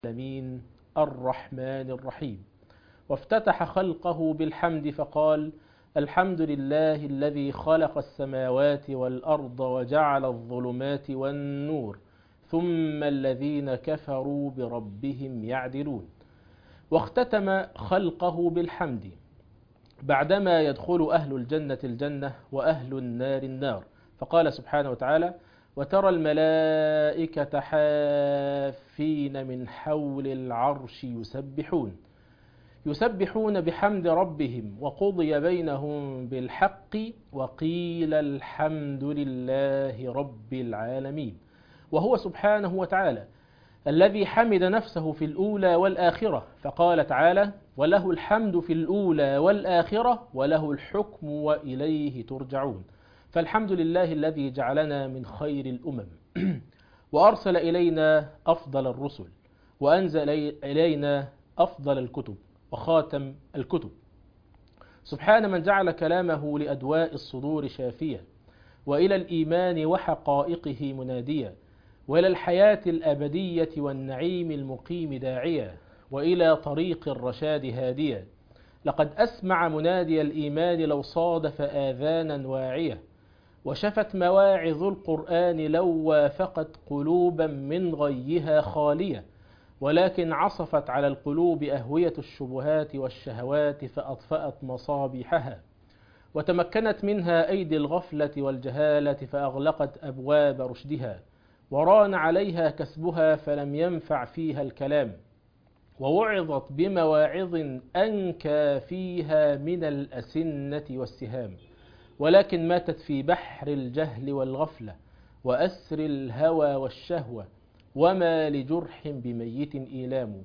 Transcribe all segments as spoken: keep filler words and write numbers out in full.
العالمين الرحمن الرحيم. وافتتح خلقه بالحمد فقال: الحمد لله الذي خلق السماوات والأرض وجعل الظلمات والنور ثم الذين كفروا بربهم يعدلون. واختتم خلقه بالحمد بعدما يدخل أهل الجنة الجنة وأهل النار النار، فقال سبحانه وتعالى: وترى الملائكة حافين من حول العرش يسبحون يسبحون بحمد ربهم وقضي بينهم بالحق وقيل الحمد لله رب العالمين. وهو سبحانه وتعالى الذي حمد نفسه في الأولى والآخرة، فقال تعالى: وله الحمد في الأولى والآخرة وله الحكم وإليه ترجعون. فالحمد لله الذي جعلنا من خير الأمم وأرسل إلينا أفضل الرسل وأنزل إلينا أفضل الكتب وخاتم الكتب. سبحان من جعل كلامه لأدواء الصدور شافية وإلى الإيمان وحقائقه مناديا وإلى الحياة الأبدية والنعيم المقيم داعيا وإلى طريق الرشاد هاديا. لقد أسمع منادي الإيمان لو صادف آذانا واعية، وشفت مواعظ القرآن لو وافقت قلوبا من غيها خالية، ولكن عصفت على القلوب أهوية الشبهات والشهوات فأطفأت مصابيحها، وتمكنت منها أيدي الغفلة والجهالة فأغلقت أبواب رشدها، وران عليها كسبها فلم ينفع فيها الكلام، ووعظت بمواعظ أنكى فيها من الأسنة والسهام، ولكن ماتت في بحر الجهل والغفلة وأسر الهوى والشهوة، وما لجرح بميت إيلام.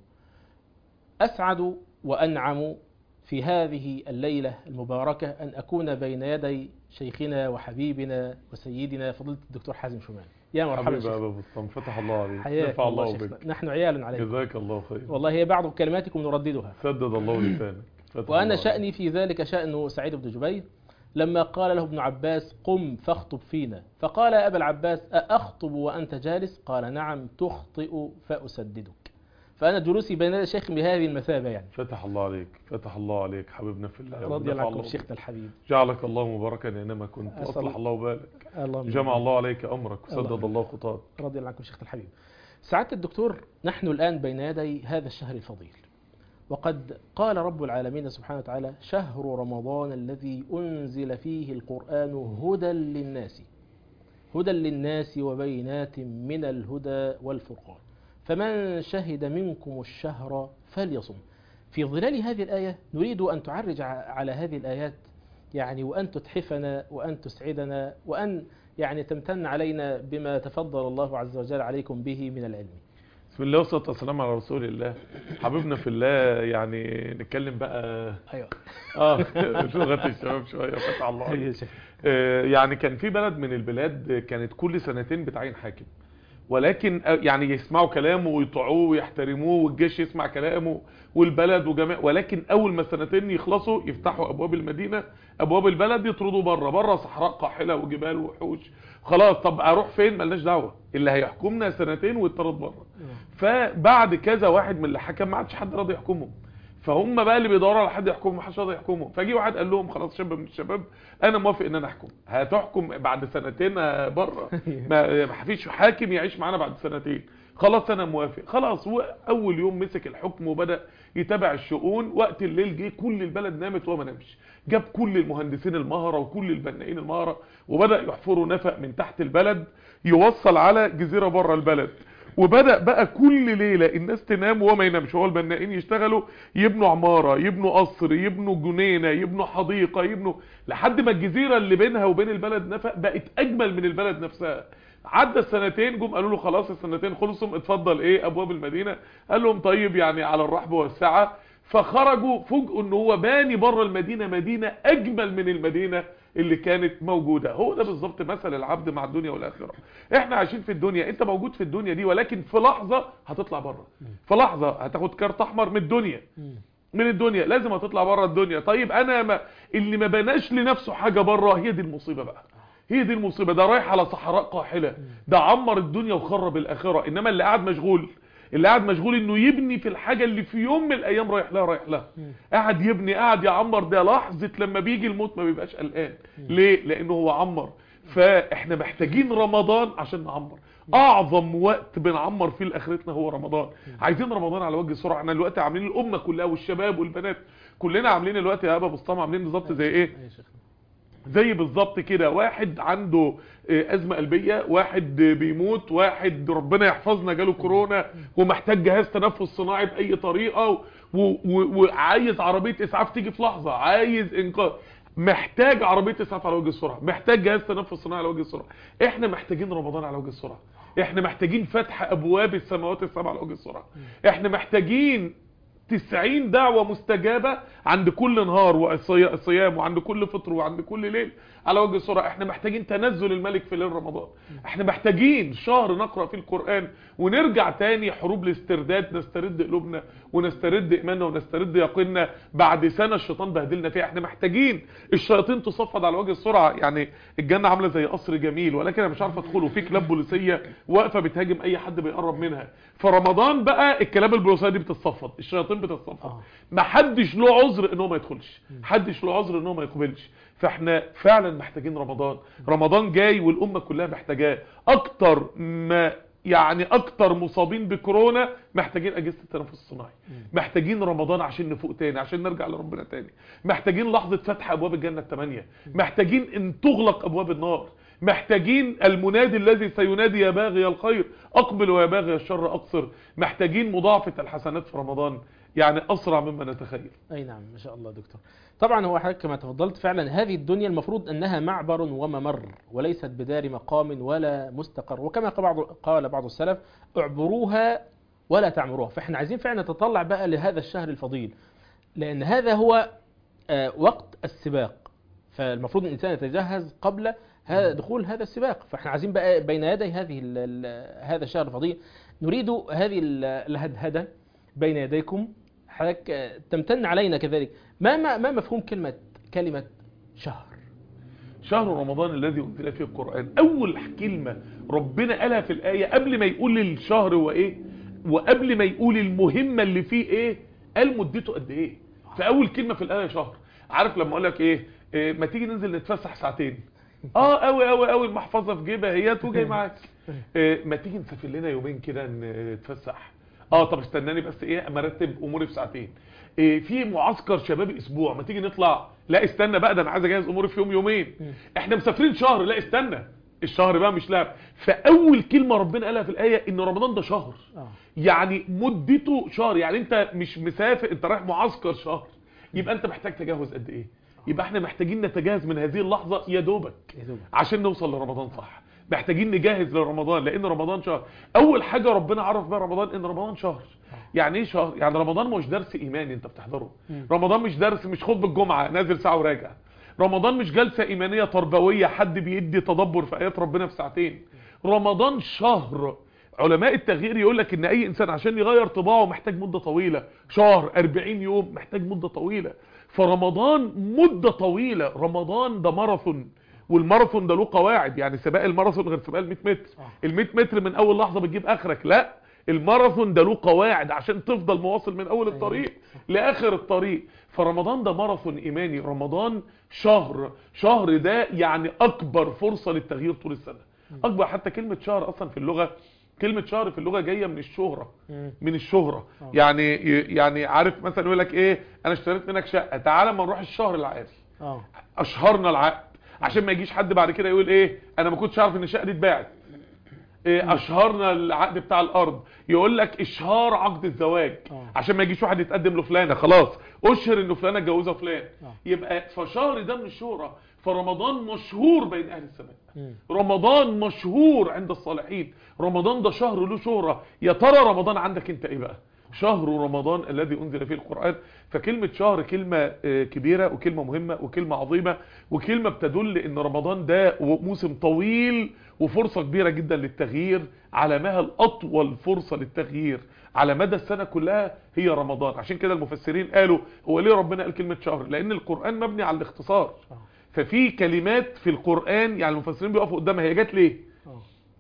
أسعد وأنعم في هذه الليلة المباركة أن أكون بين يدي شيخنا وحبيبنا وسيدنا فضيلة الدكتور حازم شومان. يا مرحبا شيخ. حبيبي أبو فتح الله عليك. حياك الله بك. نحن عيال عليك. جزاك الله خير. والله هي بعض كلماتكم نرددها. سدد الله لسانك. وأنا شأني في ذلك شأن سعيد بن جبير لما قال له ابن عباس: قم فاخطب فينا، فقال: يا أبا العباس أأخطب وأنت جالس؟ قال: نعم تخطئ فأسددك. فأنا جلوسي بين الشيخ بهذه المثابة يعني. فتح الله عليك، فتح الله عليك حبيبنا في الله. رضي الله عنكم شيخنا الحبيب. جعلك الله مباركا أينما كنت، أصلح الله بالك، جمع الله عليك أمرك وسدد الله, الله خطاك. رضي الله عنكم شيخنا الحبيب. سعادة الدكتور، نحن الآن بين يدي هذا الشهر الفضيل، وقد قال رب العالمين سبحانه وتعالى: شهر رمضان الذي أنزل فيه القرآن هدى للناس هدى للناس وبينات من الهدى والفرقان، فمن شهد منكم الشهر فليصم. في ظلال هذه الآية نريد أن تعرج على هذه الآيات يعني، وأن تتحفنا وأن تسعدنا وأن يعني تمتن علينا بما تفضل الله عز وجل عليكم به من العلم. بسم الله والصلاة والسلام على رسول الله. حبيبنا في الله، يعني نتكلم بقى ايوه اه لغة الشباب شوية. فتح الله عليك. آه يعني كان في بلد من البلاد كانت كل سنتين بتعين حاكم، ولكن يعني يسمعوا كلامه ويطيعوه ويحترموه، والجيش يسمع كلامه والبلد وجميع، ولكن اول ما السنتين يخلصوا يفتحوا ابواب المدينة، ابواب البلد يطردوا بره. بره صحراء قاحلة وجبال وحوش. خلاص طب اروح فين؟ ملناش دعوه، اللي هيحكمنا سنتين ويطرد بره. فبعد كذا واحد من اللي حكم ما عادش حد راضي يحكمهم، فهم بقى اللي بيدوروا على حد يحكمهم، ما حدش راضي يحكمهم. فجي واحد قال لهم: خلاص شاب من الشباب انا موافق ان انا احكم. هتحكم بعد سنتين بره، ما فيش حاكم يعيش معانا بعد سنتين. خلاص انا موافق. خلاص اول يوم مسك الحكم وبدا يتابع الشؤون. وقت الليل جه كل البلد نامت وهو ما نامش، جاب كل المهندسين المهره وكل البنائين المهره وبدا يحفروا نفق من تحت البلد يوصل على جزيره بره البلد. وبدأ بقى كل ليلة الناس تنام وهو ما ينامش، هو البنائين يشتغلوا يبنوا عمارة، يبنوا قصر، يبنوا جنينة، يبنوا حديقة، يبنوا لحد ما الجزيرة اللي بينها وبين البلد نفق بقت أجمل من البلد نفسها. عدى السنتين، جم قالوا له: خلاص السنتين خلصوا، اتفضل ايه ابواب المدينة. قال لهم: طيب يعني على الرحب والسعة. فخرجوا فوجئوا ان هو باني بره المدينة مدينة اجمل من المدينة اللي كانت موجودة. هو ده بالظبط مثل العبد مع الدنيا والآخرة. احنا عايشين في الدنيا، انت موجود في الدنيا دي، ولكن في لحظة هتطلع بره، في لحظة هتاخد كارت احمر من الدنيا، من الدنيا لازم هتطلع بره الدنيا. طيب انا ما اللي ما بناش لنفسه حاجة بره، هي دي المصيبة بقى. هي دي المصيبة. ده رايح على صحراء قاحلة، ده عمر الدنيا وخرب الآخرة. انما اللي قاعد مشغول اللي قاعد مشغول انه يبني في الحاجة اللي في يوم من الايام رايح لها رايح لها قاعد يبني قاعد يعمر، ده لحظة لما بيجي الموت ما بيبقاش قلقان. ليه؟ لانه هو عمر. فاحنا محتاجين رمضان عشان نعمر. اعظم وقت بنعمر فيه لاخرتنا هو رمضان. عايزين رمضان على وجه السرعه. احنا دلوقتي عاملين الامه كلها والشباب والبنات كلنا عاملين دلوقتي يا ابا بسطام عاملين بالظبط زي ايه؟ زي بالظبط كده واحد عنده ازمه قلبيه، واحد بيموت، واحد ربنا يحفظنا جاله كورونا ومحتاج جهاز تنفس صناعي باي طريقه، وعايز عربيه اسعاف تيجي في لحظه، عايز انقاذ، محتاج عربيه اسعاف على وجه السرعه، محتاج جهاز تنفس صناعي على وجه السرعه. احنا محتاجين رمضان على وجه السرعه. احنا محتاجين فتح ابواب السماوات السبع على وجه السرعه. احنا محتاجين تسعين دعوة مستجابة عند كل نهار وصيام وعند كل فطر وعند كل ليل على وجه السرعة. احنا محتاجين تنزل الملك في ليل رمضان. احنا محتاجين شهر نقرأ فيه القرآن ونرجع تاني حروب الاسترداد، نسترد قلوبنا ونسترد ايماننا ونسترد يقيننا بعد سنة الشيطان بهدلنا فيها. احنا محتاجين الشياطين تصفد على وجه السرعة. يعني الجنة عاملة زي قصر جميل ولكن انا مش عارف ادخله، في كلاب بوليسية واقفة بتهاجم اي حد بيقرب منها. فرمضان بقى الكلاب البوليسية دي بتتصفد، الشياطين بتتصفد. ما حدش له عذر ان هو ما يدخلش، حدش له عذر ان هو ما يقبلش. فاحنا فعلا محتاجين رمضان. رمضان جاي والامه كلها محتاجاه. اكتر ما يعني اكتر مصابين بكورونا محتاجين اجهزه التنفس الصناعي، محتاجين رمضان عشان نفوق تاني، عشان نرجع لربنا تاني، محتاجين لحظه فتح ابواب الجنه الثمانيه، محتاجين ان تغلق ابواب النار، محتاجين المنادي الذي سينادي يا باغي الخير اقبل ويا باغي الشر اقصر، محتاجين مضاعفه الحسنات في رمضان يعني اسرع مما نتخيل. اي نعم ما شاء الله دكتور. طبعا هو حضرتك كما تفضلت فعلا هذه الدنيا المفروض انها معبر وممر وليست بدار مقام ولا مستقر، وكما قال بعض السلف اعبروها ولا تعمروها. فاحنا عايزين فعلا نتطلع بقى لهذا الشهر الفضيل، لان هذا هو وقت السباق، فالمفروض الانسان يتجهز قبل دخول هذا السباق. فاحنا عايزين بقى بين يدي هذه هذا الشهر الفضيل نريد هذه الهدهده بين يديكم. حضرتك تمتن علينا كذلك. ما ما ما مفهوم كلمه كلمه شهر؟ شهر رمضان الذي انزل فيه القرآن. اول كلمه ربنا قالها في الايه قبل ما يقول الشهر هو ايه وقبل ما يقول المهمه اللي فيه ايه، قال مدته قد ايه. فاول كلمه في الايه شهر. عارف لما اقول لك ايه, إيه ما تيجي ننزل نتفسح ساعتين، اه قوي قوي قوي المحفظه في جيبها هي وجاي معاك. إيه ما تيجي نسافر لنا يومين كده نتفسح، اه طب استناني بس ايه اما ارتب اموري في ساعتين. إيه في معسكر شبابي اسبوع ما تيجي نطلع، لا استنى بقى ده انا عايز اجهز اموري في يوم يومين. احنا مسافرين شهر، لا استنى الشهر بقى مش لعب. فاول كلمه ربنا قالها في الايه ان رمضان ده شهر، يعني مدته شهر. يعني انت مش مسافر، انت رايح معسكر شهر، يبقى انت محتاج تجهز قد ايه؟ يبقى احنا محتاجين نتجهز من هذه اللحظه يا دوبك عشان نوصل لرمضان صح. محتاجين نجهز لرمضان لان رمضان شهر. اول حاجه ربنا عرف بها رمضان ان رمضان شهر. يعني ايه شهر؟ يعني رمضان مش درس ايماني انت بتحضره، رمضان مش درس، مش خطبه الجمعه نازل ساعه وراجع، رمضان مش جلسه ايمانيه تربويه حد بيدي تدبر في ايات ربنا في ساعتين. رمضان شهر. علماء التغيير يقول لك ان اي انسان عشان يغير طباعه محتاج مده طويله، شهر أربعين يوم محتاج مده طويله. فرمضان مده طويله. رمضان ده ماراثون، والماراثون ده له قواعد. يعني سباق الماراثون غير سباق ال100 متر. ال100 متر من اول لحظه بتجيب اخرك، لا الماراثون ده له قواعد عشان تفضل مواصل من اول الطريق لاخر الطريق. فرمضان ده ماراثون ايماني. رمضان شهر. شهر ده يعني اكبر فرصه للتغيير طول السنه. اكبر حتى كلمه شهر اصلا في اللغه، كلمه شهر في اللغه جايه من الشهره، من الشهره. يعني يعني عارف مثلا يقول لك ايه انا اشتريت منك شقه تعالى ما نروح الشهر العقاري، اشهرنا العقد عشان ما يجيش حد بعد كده يقول ايه انا ما كنتش عارف ان الشقه دي اتباعت. إيه اشهرنا العقد بتاع الارض، يقول لك اشهار عقد الزواج عشان ما يجيش واحد يتقدم لفلانه خلاص اشهر انه فلانه اتجوزها فلان. يبقى فشهر ده من الشهره. فرمضان مشهور بين اهل السماء، رمضان مشهور عند الصالحين. رمضان ده شهر له شهره. يا ترى رمضان عندك انت ايه بقى؟ شهر رمضان الذي انزل فيه القرآن. فكلمة شهر كلمة كبيرة وكلمة مهمة وكلمة عظيمة وكلمة بتدل ان رمضان ده موسم طويل وفرصة كبيرة جدا للتغيير. على مهل اطول فرصة للتغيير على مدى السنة كلها هي رمضان. عشان كده المفسرين قالوا هو ليه ربنا قال كلمة شهر؟ لان القرآن مبني على الاختصار. ففي كلمات في القرآن يعني المفسرين بيقفوا قدامها هي جت ليه؟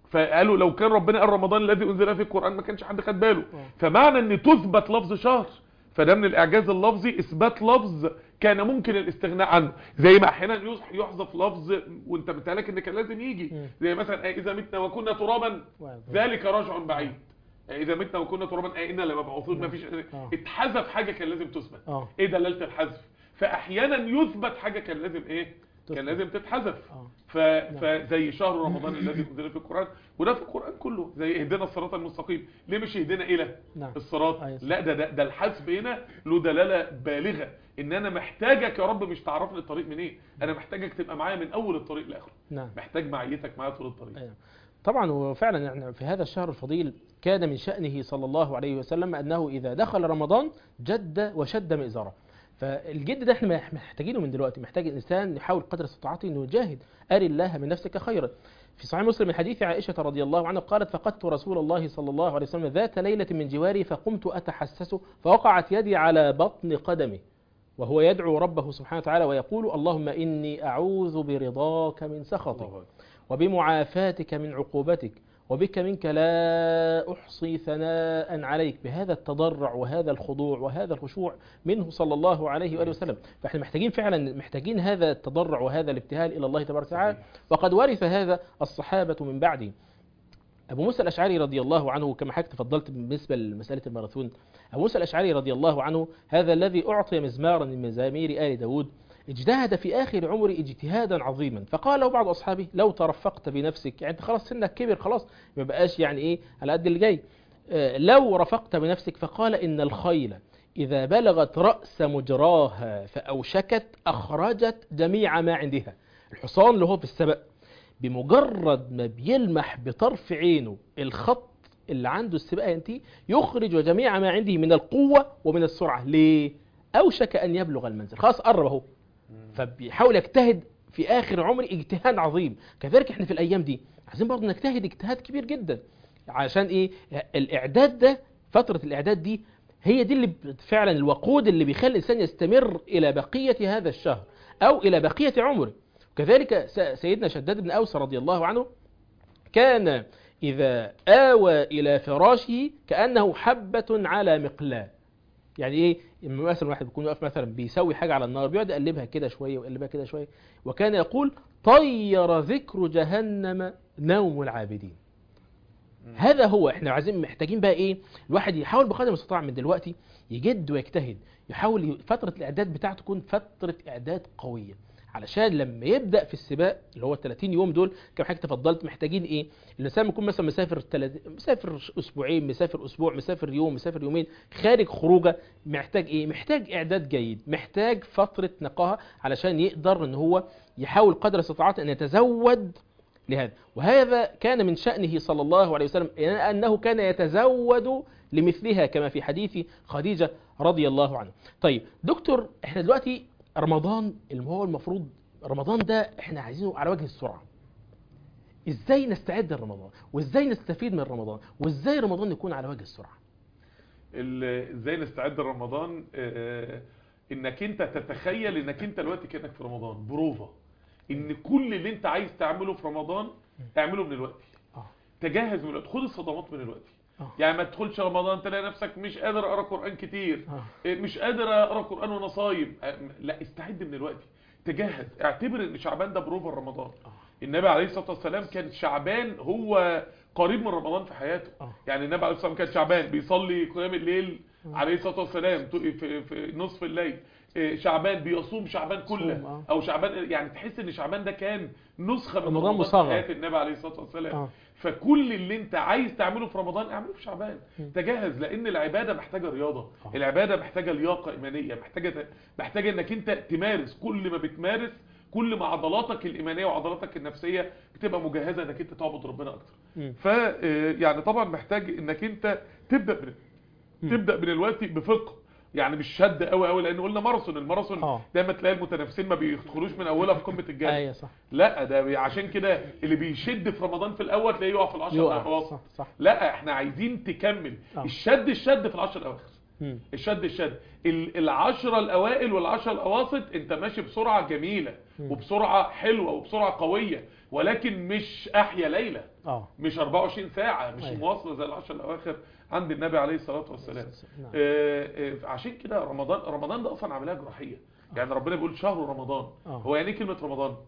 فقالوا لو كان ربنا قال رمضان الذي انزل فيه القرآن ما كانش حد خد باله. فمعنى ان تثبت لفظ شهر فده من الاعجاز اللفظي، اثبات لفظ كان ممكن الاستغناء عنه، زي ما احيانا يحذف لفظ وانت متهيألك ان كان لازم يجي، زي مثلا اذا متنا وكنا ترابا ذلك رجع بعيد، اذا متنا وكنا ترابا اينا لمبعوثون، ما فيش اتحذف حاجه كان لازم تثبت. ايه دلاله الحذف؟ فاحيانا يثبت حاجه كان لازم ايه كان لازم تتحذف. ف... فزي شهر رمضان الذي انزل فيه القرآن، وده في القرآن كله، زي اهدنا الصراط المستقيم، ليه مش اهدنا الى نعم. الصراط؟ لا ده ده, ده الحذف هنا له دلاله بالغه، ان انا محتاجك يا رب مش تعرفني الطريق منين، إيه؟ انا محتاجك تبقى معايا من اول الطريق لاخره. نعم. محتاج معيتك معايا طول الطريق. أيوة. طبعا وفعلا يعني في هذا الشهر الفضيل كان من شأنه صلى الله عليه وسلم انه اذا دخل رمضان جد وشد مئزره. فالجد ده احنا محتاجينه من دلوقتي، محتاج الانسان يحاول قدر استطاعته انه يجاهد. اري الله من نفسك خيرا. في صحيح مسلم من حديث عائشه رضي الله عنها قالت فقدت رسول الله صلى الله عليه وسلم ذات ليله من جواري فقمت اتحسسه فوقعت يدي على بطن قدمه وهو يدعو ربه سبحانه وتعالى ويقول اللهم اني اعوذ برضاك من سخطك وبمعافاتك من عقوبتك وبك منك لا أحصي ثناء عليك، بهذا التضرع وهذا الخضوع وهذا الخشوع منه صلى الله عليه وآله وسلم. فاحنا محتاجين فعلا محتاجين هذا التضرع وهذا الابتهال إلى الله تبارك وتعالى، وقد ورث هذا الصحابة من بعده. أبو موسى الأشعري رضي الله عنه كما حضرتك تفضلت بالنسبة لمسألة الماراثون، أبو موسى الأشعري رضي الله عنه هذا الذي أعطي مزمارا من مزامير آل داود اجتهد في آخر عمره اجتهادا عظيما، فقال له بعض أصحابه لو ترفقت بنفسك، يعني انت خلاص سنك كبر خلاص ما بقاش يعني ايه على قد اللي جاي، آه لو رفقت بنفسك، فقال إن الخيل إذا بلغت رأس مجراها فأوشكت أخرجت جميع ما عندها. الحصان اللي هو في السبق بمجرد ما بيلمح بطرف عينه الخط اللي عنده السباق ينتهي يخرج جميع ما عنده من القوة ومن السرعة. ليه؟ أوشك أن يبلغ المنزل، خلاص قرب اهو، فبيحاول يجتهد في آخر عمر اجتهاد عظيم. كذلك احنا في الأيام دي عايزين برضه نجتهد اجتهاد كبير جدا، عشان ايه؟ الإعداد ده، فترة الإعداد دي هي دي اللي فعلا الوقود اللي بيخلي الإنسان يستمر إلى بقية هذا الشهر أو إلى بقية عمره. كذلك سيدنا شداد بن أوس رضي الله عنه كان إذا آوى إلى فراشه كأنه حبة على مقلاة. يعني ايه؟ مثلا واحد بيكون واقف مثلا بيسوي حاجه على النار بيقعد يقلبها كده شويه ويقلبها كده شويه، وكان يقول طير ذكر جهنم نوم العابدين. هذا هو احنا عايزين محتاجين بقى ايه؟ الواحد يحاول بقدر المستطاع من دلوقتي يجد ويجتهد، يحاول فتره الاعداد بتاعته تكون فتره اعداد قويه، علشان لما يبدا في السباق اللي هو ثلاثين يوم دول كما حضرتك تفضلت محتاجين ايه؟ الانسان يكون مثلا مسافر تلت... مسافر اسبوعين، مسافر اسبوع، مسافر يوم، مسافر يومين، خارج خروجه، محتاج ايه؟ محتاج اعداد جيد، محتاج فتره نقاهه علشان يقدر ان هو يحاول قدر استطاعته ان يتزود لهذا. وهذا كان من شأنه صلى الله عليه وسلم انه كان يتزود لمثلها كما في حديث خديجه رضي الله عنها. طيب دكتور، احنا دلوقتي رمضان اللي هو المفروض رمضان ده احنا عايزينه على وجه السرعة. ازاي نستعد لرمضان وازاي نستفيد من رمضان وازاي رمضان يكون على وجه السرعة؟ ازاي نستعد لرمضان؟ اه انك انت تتخيل انك انت دلوقتي كأنك في رمضان بروفة، ان كل اللي انت عايز تعمله في رمضان تعمله من الوقت. اه تجهز من الوقت، خد الصدمات من الوقت. أوه. يعني ما تدخلش رمضان تلاقي نفسك مش قادر اقرا قران كتير، أوه. مش قادر اقرا قران وانا صايم. لا، استعد من الوقت، تجهز، اعتبر ان شعبان ده بروفر رمضان. أوه. النبي عليه الصلاه والسلام كان شعبان هو قريب من رمضان في حياته. أوه. يعني النبي عليه الصلاه والسلام كان شعبان بيصلي قيام الليل أوه. عليه الصلاه والسلام في, في نصف الليل. شعبان بيصوم شعبان كله، او شعبان يعني تحس ان شعبان ده كان نسخه من رمضان في حياه النبي عليه الصلاه والسلام. أوه. فكل اللي انت عايز تعمله في رمضان اعمله في شعبان. م. تجهز، لان العباده محتاجه رياضه. أوه. العباده محتاجه لياقه ايمانيه، محتاجه محتاجه انك انت تمارس. كل ما بتمارس كل ما عضلاتك الايمانيه وعضلاتك النفسيه بتبقى مجهزه انك انت تعبد ربنا اكتر. ف يعني طبعا محتاج انك انت تبدا من م. تبدا من الوقت بفقه، يعني مش شد قوي قوي، لان قلنا ماراثون. الماراثون أوه. دايما تلاقي المتنافسين ما بيدخلوش من اولها في قمه الجري. ايوه صح. لا، ده عشان كده اللي بيشد في رمضان في الاول تلاقيه يقع في العشر الاواخر. صح صح. لا، احنا عايزين تكمل. أوه. الشد الشد في العشر الاواخر. الشد الشد العشرة الاوائل والعشرة الاواسط انت ماشي بسرعه جميله. م. وبسرعه حلوه وبسرعه قويه. ولكن مش احيا ليله، اه مش أربعة وعشرين ساعه، مش أيوة. مواصله زي العشر الاواخر عند النبي عليه الصلاه والسلام. نعم. آه آه عشان كده رمضان رمضان ده اصلا عمليه جراحيه. يعني ربنا بيقول شهر رمضان. آه. هو يعني ايه كلمه رمضان؟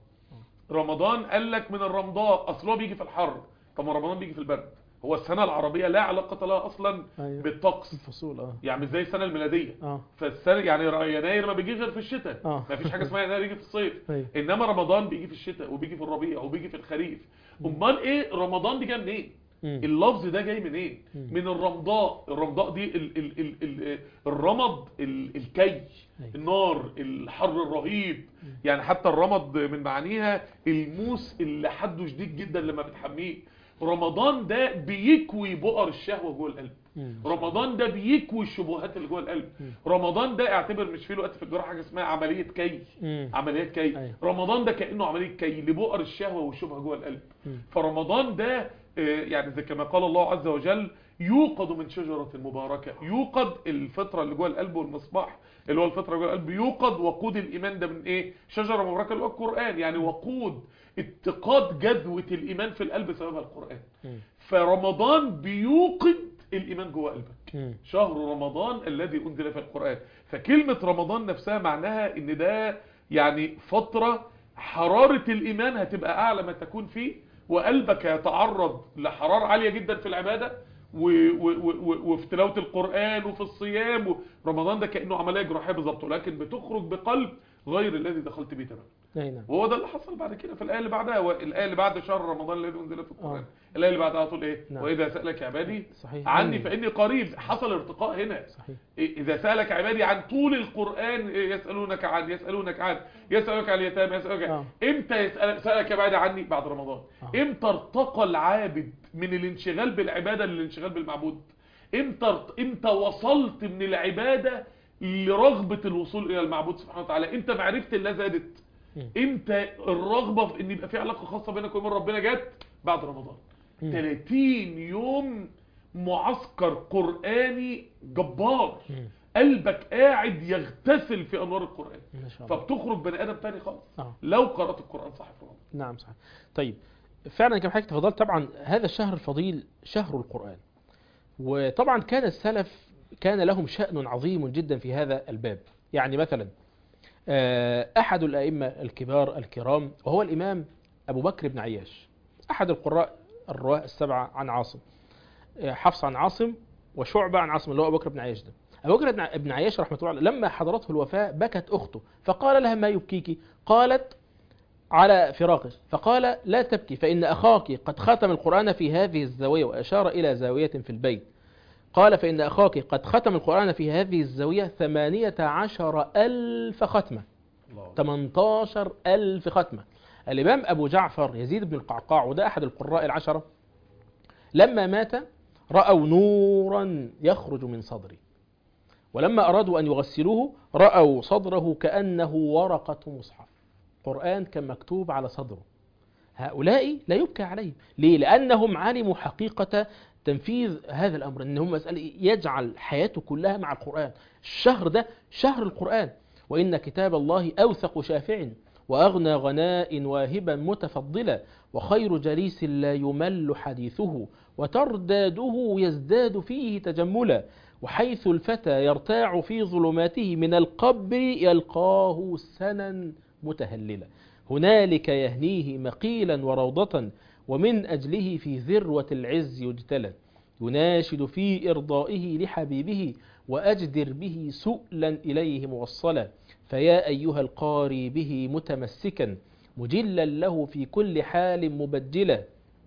رمضان قال لك من الرمضاء، اصل هو بيجي في الحر، طب ما رمضان بيجي في البرد. هو السنه العربيه لا علاقه لها اصلا أيوة. بالطقس، الفصول اه يعني مش زي السنه الميلاديه. اه فالسنه يعني يناير ما بيجيش غير في الشتاء، آه. ما فيش حاجه اسمها يناير يجي في الصيف. أيوة. انما رمضان بيجي في الشتاء وبيجي في الربيع وبيجي في الخريف. امال ايه رمضان دي جايه منين؟ مم. اللفظ ده جاي منين؟ مم. من الرمضاء. الرمضاء دي ال ال ال ال الرمض، ال الكي، أيوة. النار، الحر الرهيب. يعني حتى الرمض من معانيها الموس اللي حده شديد جدا لما بتحميه. رمضان ده بيكوي بؤر الشهوه جوه القلب. مم. رمضان ده بيكوي الشبهات اللي جوه القلب. مم. رمضان ده اعتبر مش في الوقت في الجراحه حاجه اسمها عمليه كي. مم. عمليات كي. أيوة. رمضان ده كانه عمليه كي لبؤر الشهوه والشبهه جوه القلب. مم. فرمضان ده آه، يعني زي كما قال الله عز وجل يوقد من شجره مباركه. يوقد الفطره اللي جوه القلب والمصباح اللي هو الفطره جوه القلب يوقد. وقود الايمان ده من ايه؟ شجره مباركه اللي هو القران. يعني وقود اتقاد جذوه الايمان في القلب سببها القران. مم. فرمضان بيوقد الايمان جوه قلبك. مم. شهر رمضان الذي انزل في القران. فكلمه رمضان نفسها معناها ان ده يعني فتره حراره الايمان هتبقى اعلى ما تكون فيه، وقلبك هيتعرض لحراره عاليه جدا في العباده و- و- و- وفي تلاوه القران وفي الصيام. رمضان ده كانه عمليه جراحيه بالظبط، ولكن بتخرج بقلب غير الذي دخلت به تماما. أي نعم. وهو ده اللي حصل بعد كده في الآية اللي بعدها. والآية اللي بعد شهر رمضان الذي أنزل في القرآن. آه. الآية اللي بعدها تقول إيه؟ نعم. وإذا سألك عبادي صحيح. عني عني. فإني قريب. حصل ارتقاء هنا. صحيح. إذا سألك عبادي عن طول القرآن يسألونك عن يسألونك عن يسألونك عن اليتامى يسألونك آه. إمتى يسألك سألك عبادي عني؟ بعد رمضان. آه. إمتى ارتقى العابد من الانشغال بالعبادة للانشغال بالمعبود؟ إمتى إمتى وصلت من العبادة لرغبة الوصول إلى المعبود سبحانه وتعالى؟ إمتى معرفة الله زادت؟ امتى الرغبه في ان يبقى في علاقه خاصه بينك وبين ربنا جت؟ بعد رمضان. مم. ثلاثين يوم معسكر قراني جبار. مم. قلبك قاعد يغتسل في انوار القران. ما شاء الله. فبتخرج بني ادم تاني خالص آه. لو قرات القران صح في رمضان. نعم صحيح. طيب فعلا كما حضرتك تفضلت، طبعا هذا الشهر الفضيل شهر القرآن، وطبعا كان السلف كان لهم شأن عظيم جدا في هذا الباب. يعني مثلا أحد الأئمة الكبار الكرام وهو الإمام أبو بكر بن عياش، أحد القراء الرواة السبعة عن عاصم، حفص عن عاصم وشعبة عن عاصم اللي هو أبو بكر بن عياش ده. أبو بكر بن عياش رحمة الله عليه لما حضرته الوفاة بكت أخته فقال لها ما يبكيك؟ قالت على فراقه، فقال لا تبكي فإن أخاك قد ختم القرآن في هذه الزاوية، وأشار إلى زاوية في البيت. قال فإن أخاك قد ختم القرآن في هذه الزاوية ثمانية عشر ألف ختمة، ثمانية عشر ألف ختمة. الإمام أبو جعفر يزيد بن القعقاع وده أحد القراء العشرة لما مات رأوا نورا يخرج من صدره، ولما أرادوا أن يغسلوه رأوا صدره كأنه ورقة مصحف، قرآن كان مكتوب على صدره. هؤلاء لا يبكى عليهم، ليه؟ لأنهم علموا حقيقة تنفيذ هذا الأمر، أنهم مسألة يجعل حياته كلها مع القرآن. الشهر ده شهر القرآن، وإن كتاب الله أوثق شافع وأغنى غناء واهبا متفضلا، وخير جليس لا يمل حديثه وترداده يزداد فيه تجملا، وحيث الفتى يرتاع في ظلماته من القبر يلقاه سنا متهللا، هنالك يهنيه مقيلا وروضة ومن أجله في ذروة العز يجتلى، يناشد في إرضائه لحبيبه وأجدر به سؤلا إليه موصلا، فيا أيها القاري به متمسكا مجلا له في كل حال مبجلا،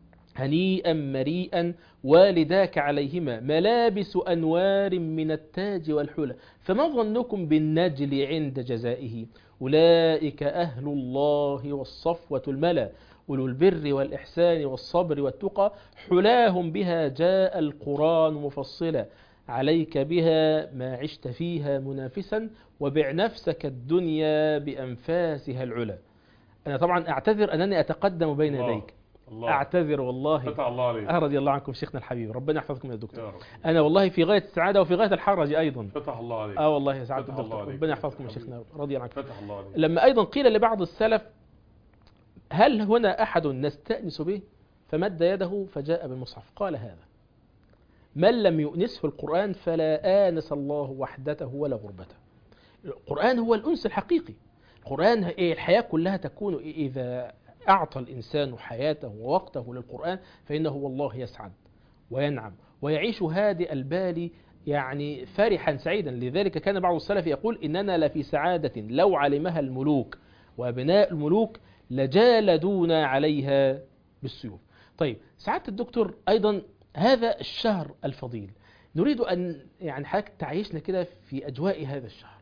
هنيئا مريئا والداك عليهما ملابس أنوار من التاج والحلى، فما ظنكم بالنجل عند جزائه؟ أولئك أهل الله والصفوة الملا، أولو البر والإحسان والصبر والتقى، حلاهم بها جاء القرآن مفصلا، عليك بها ما عشت فيها منافسا وبع نفسك الدنيا بأنفاسها العلا. أنا طبعا أعتذر أنني أتقدم بين يديك، أعتذر والله. فتح الله عليك. رضي الله عنكم شيخنا الحبيب، ربنا يحفظكم يا دكتور. أنا والله في غاية السعادة وفي غاية الحرج أيضا. فتح الله عليك. آه والله يا سعادة الدكتور، ربنا يحفظكم يا شيخنا، رضي الله عنكم. فتح الله عليك. لما أيضا قيل لبعض السلف هل هنا أحد نستأنس به؟ فمد يده فجاء بالمصحف قال هذا من لم يؤنسه القرآن فلا آنس الله وحدته ولا غربته. القرآن هو الأنس الحقيقي. القرآن إيه؟ الحياة كلها تكون إذا أعطى الإنسان حياته ووقته للقرآن فإنه والله يسعد وينعم ويعيش هادئ البال، يعني فرحا سعيدا. لذلك كان بعض السلف يقول إننا لفي سعادة لو علمها الملوك وأبناء الملوك لجالدونا عليها بالسيوف. طيب سعادة الدكتور، أيضا هذا الشهر الفضيل نريد أن يعني حضرتك تعيشنا كده في أجواء هذا الشهر.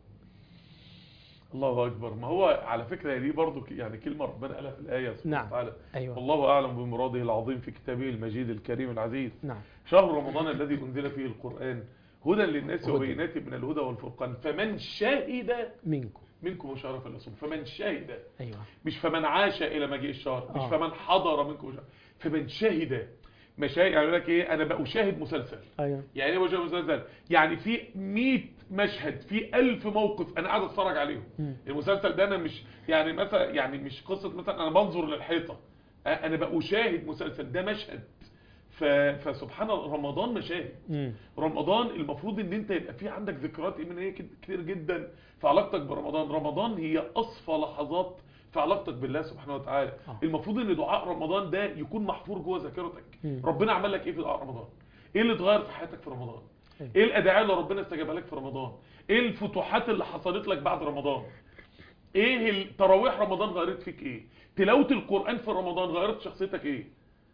الله أكبر. ما هو على فكرة دي برضو يعني كلمة ربنا قالها في الآية سبحانه نعم. وتعالى. أيوة. والله أعلم بمراده العظيم في كتابه المجيد الكريم العزيز. نعم. شهر رمضان الذي أنزل فيه القرآن هدى للناس هدى. وبينات من الهدى والفرقان فمن شهد منكم منكم الشهر فليصوم. فمن شهد، أيوة. مش فمن عاش إلى مجيء الشهر، مش آه. فمن حضر منكم الشهر، فمن شهد. مشاهد يعني يقول لك ايه، انا بشاهد مسلسل. أيوة. يعني ايه بشاهد مسلسل؟ يعني في مية مشهد، في ألف موقف انا قاعد اتفرج عليهم. م. المسلسل ده انا مش يعني مثلا يعني مش قصة مثلا انا بنظر للحيطة، انا بشاهد مسلسل، ده مشهد. ف... فسبحان الله رمضان مشاهد. م. رمضان المفروض ان انت يبقى في عندك ذكريات ايمانيه كتير جدا في علاقتك برمضان. رمضان هي اصفى لحظات في علاقتك بالله سبحانه وتعالى. آه. المفروض ان دعاء رمضان ده يكون محفور جوه ذاكرتك. م. ربنا عمل لك ايه في دعاء رمضان؟ ايه اللي اتغير في حياتك في رمضان؟ أيوة. ايه الادعاء اللي ربنا استجابها لك في رمضان؟ ايه الفتوحات اللي حصلت لك بعد رمضان؟ ايه التراويح رمضان غيرت فيك ايه؟ تلاوه القران في رمضان غيرت شخصيتك ايه؟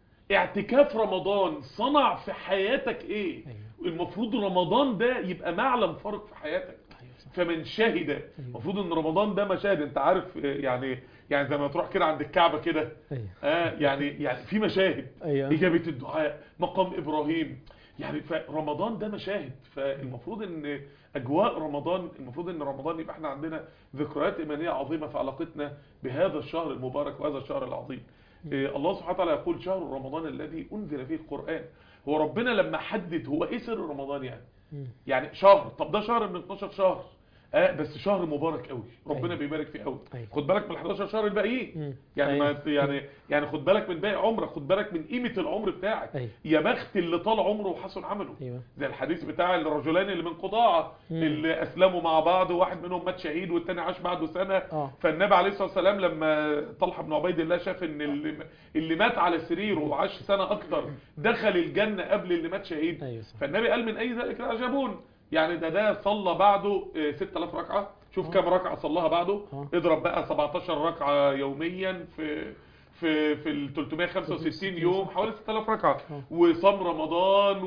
اعتكاف رمضان صنع في حياتك ايه؟ أيوة. المفروض رمضان ده يبقى معلم فارق في حياتك. فمن شهد، المفروض ان رمضان ده مشاهد. انت عارف يعني يعني زي ما تروح كده عند الكعبة كده، أيوة. اه يعني يعني في مشاهد. أيوة. اجابة الدعاء، مقام ابراهيم، يعني فرمضان ده مشاهد. فالمفروض ان اجواء رمضان، المفروض ان رمضان يبقى احنا عندنا ذكريات ايمانيه عظيمه في علاقتنا بهذا الشهر المبارك وهذا الشهر العظيم. إيه الله سبحانه وتعالى يقول شهر رمضان الذي انزل فيه القران. هو ربنا لما حدد هو ايه سر رمضان يعني؟ يعني شهر، طب ده شهر من اتناشر شهر، اه بس شهر مبارك قوي، ربنا أيوة. بيبارك فيه قوي. أيوة. خد بالك من الحداشر شهر الباقيين، يعني أيوة. ما يعني يعني خد بالك من باقي عمرك، خد بالك من قيمه العمر بتاعك. أيوة. يا بخت اللي طال عمره وحسن عمله. أيوة. زي الحديث بتاع الرجلان اللي من قضاعه اللي اسلموا مع بعض، وواحد منهم مات شهيد والتاني عاش بعده سنه. آه. فالنبي عليه الصلاه والسلام لما طلحه بن عبيد الله شاف ان اللي, اللي مات على سريره وعاش سنه اكتر دخل الجنه قبل اللي مات شهيد. أيوة. فالنبي قال من اي ذلك العجبون، يعني ده ده صلى بعده ستة آلاف ركعه. شوف آه. كام ركعه صلاها بعده. آه. اضرب بقى سبعتاشر ركعه يوميا في في في ال تلتمية وخمسة وستين يوم، حوالي ستة آلاف ركعه. آه. وصام رمضان،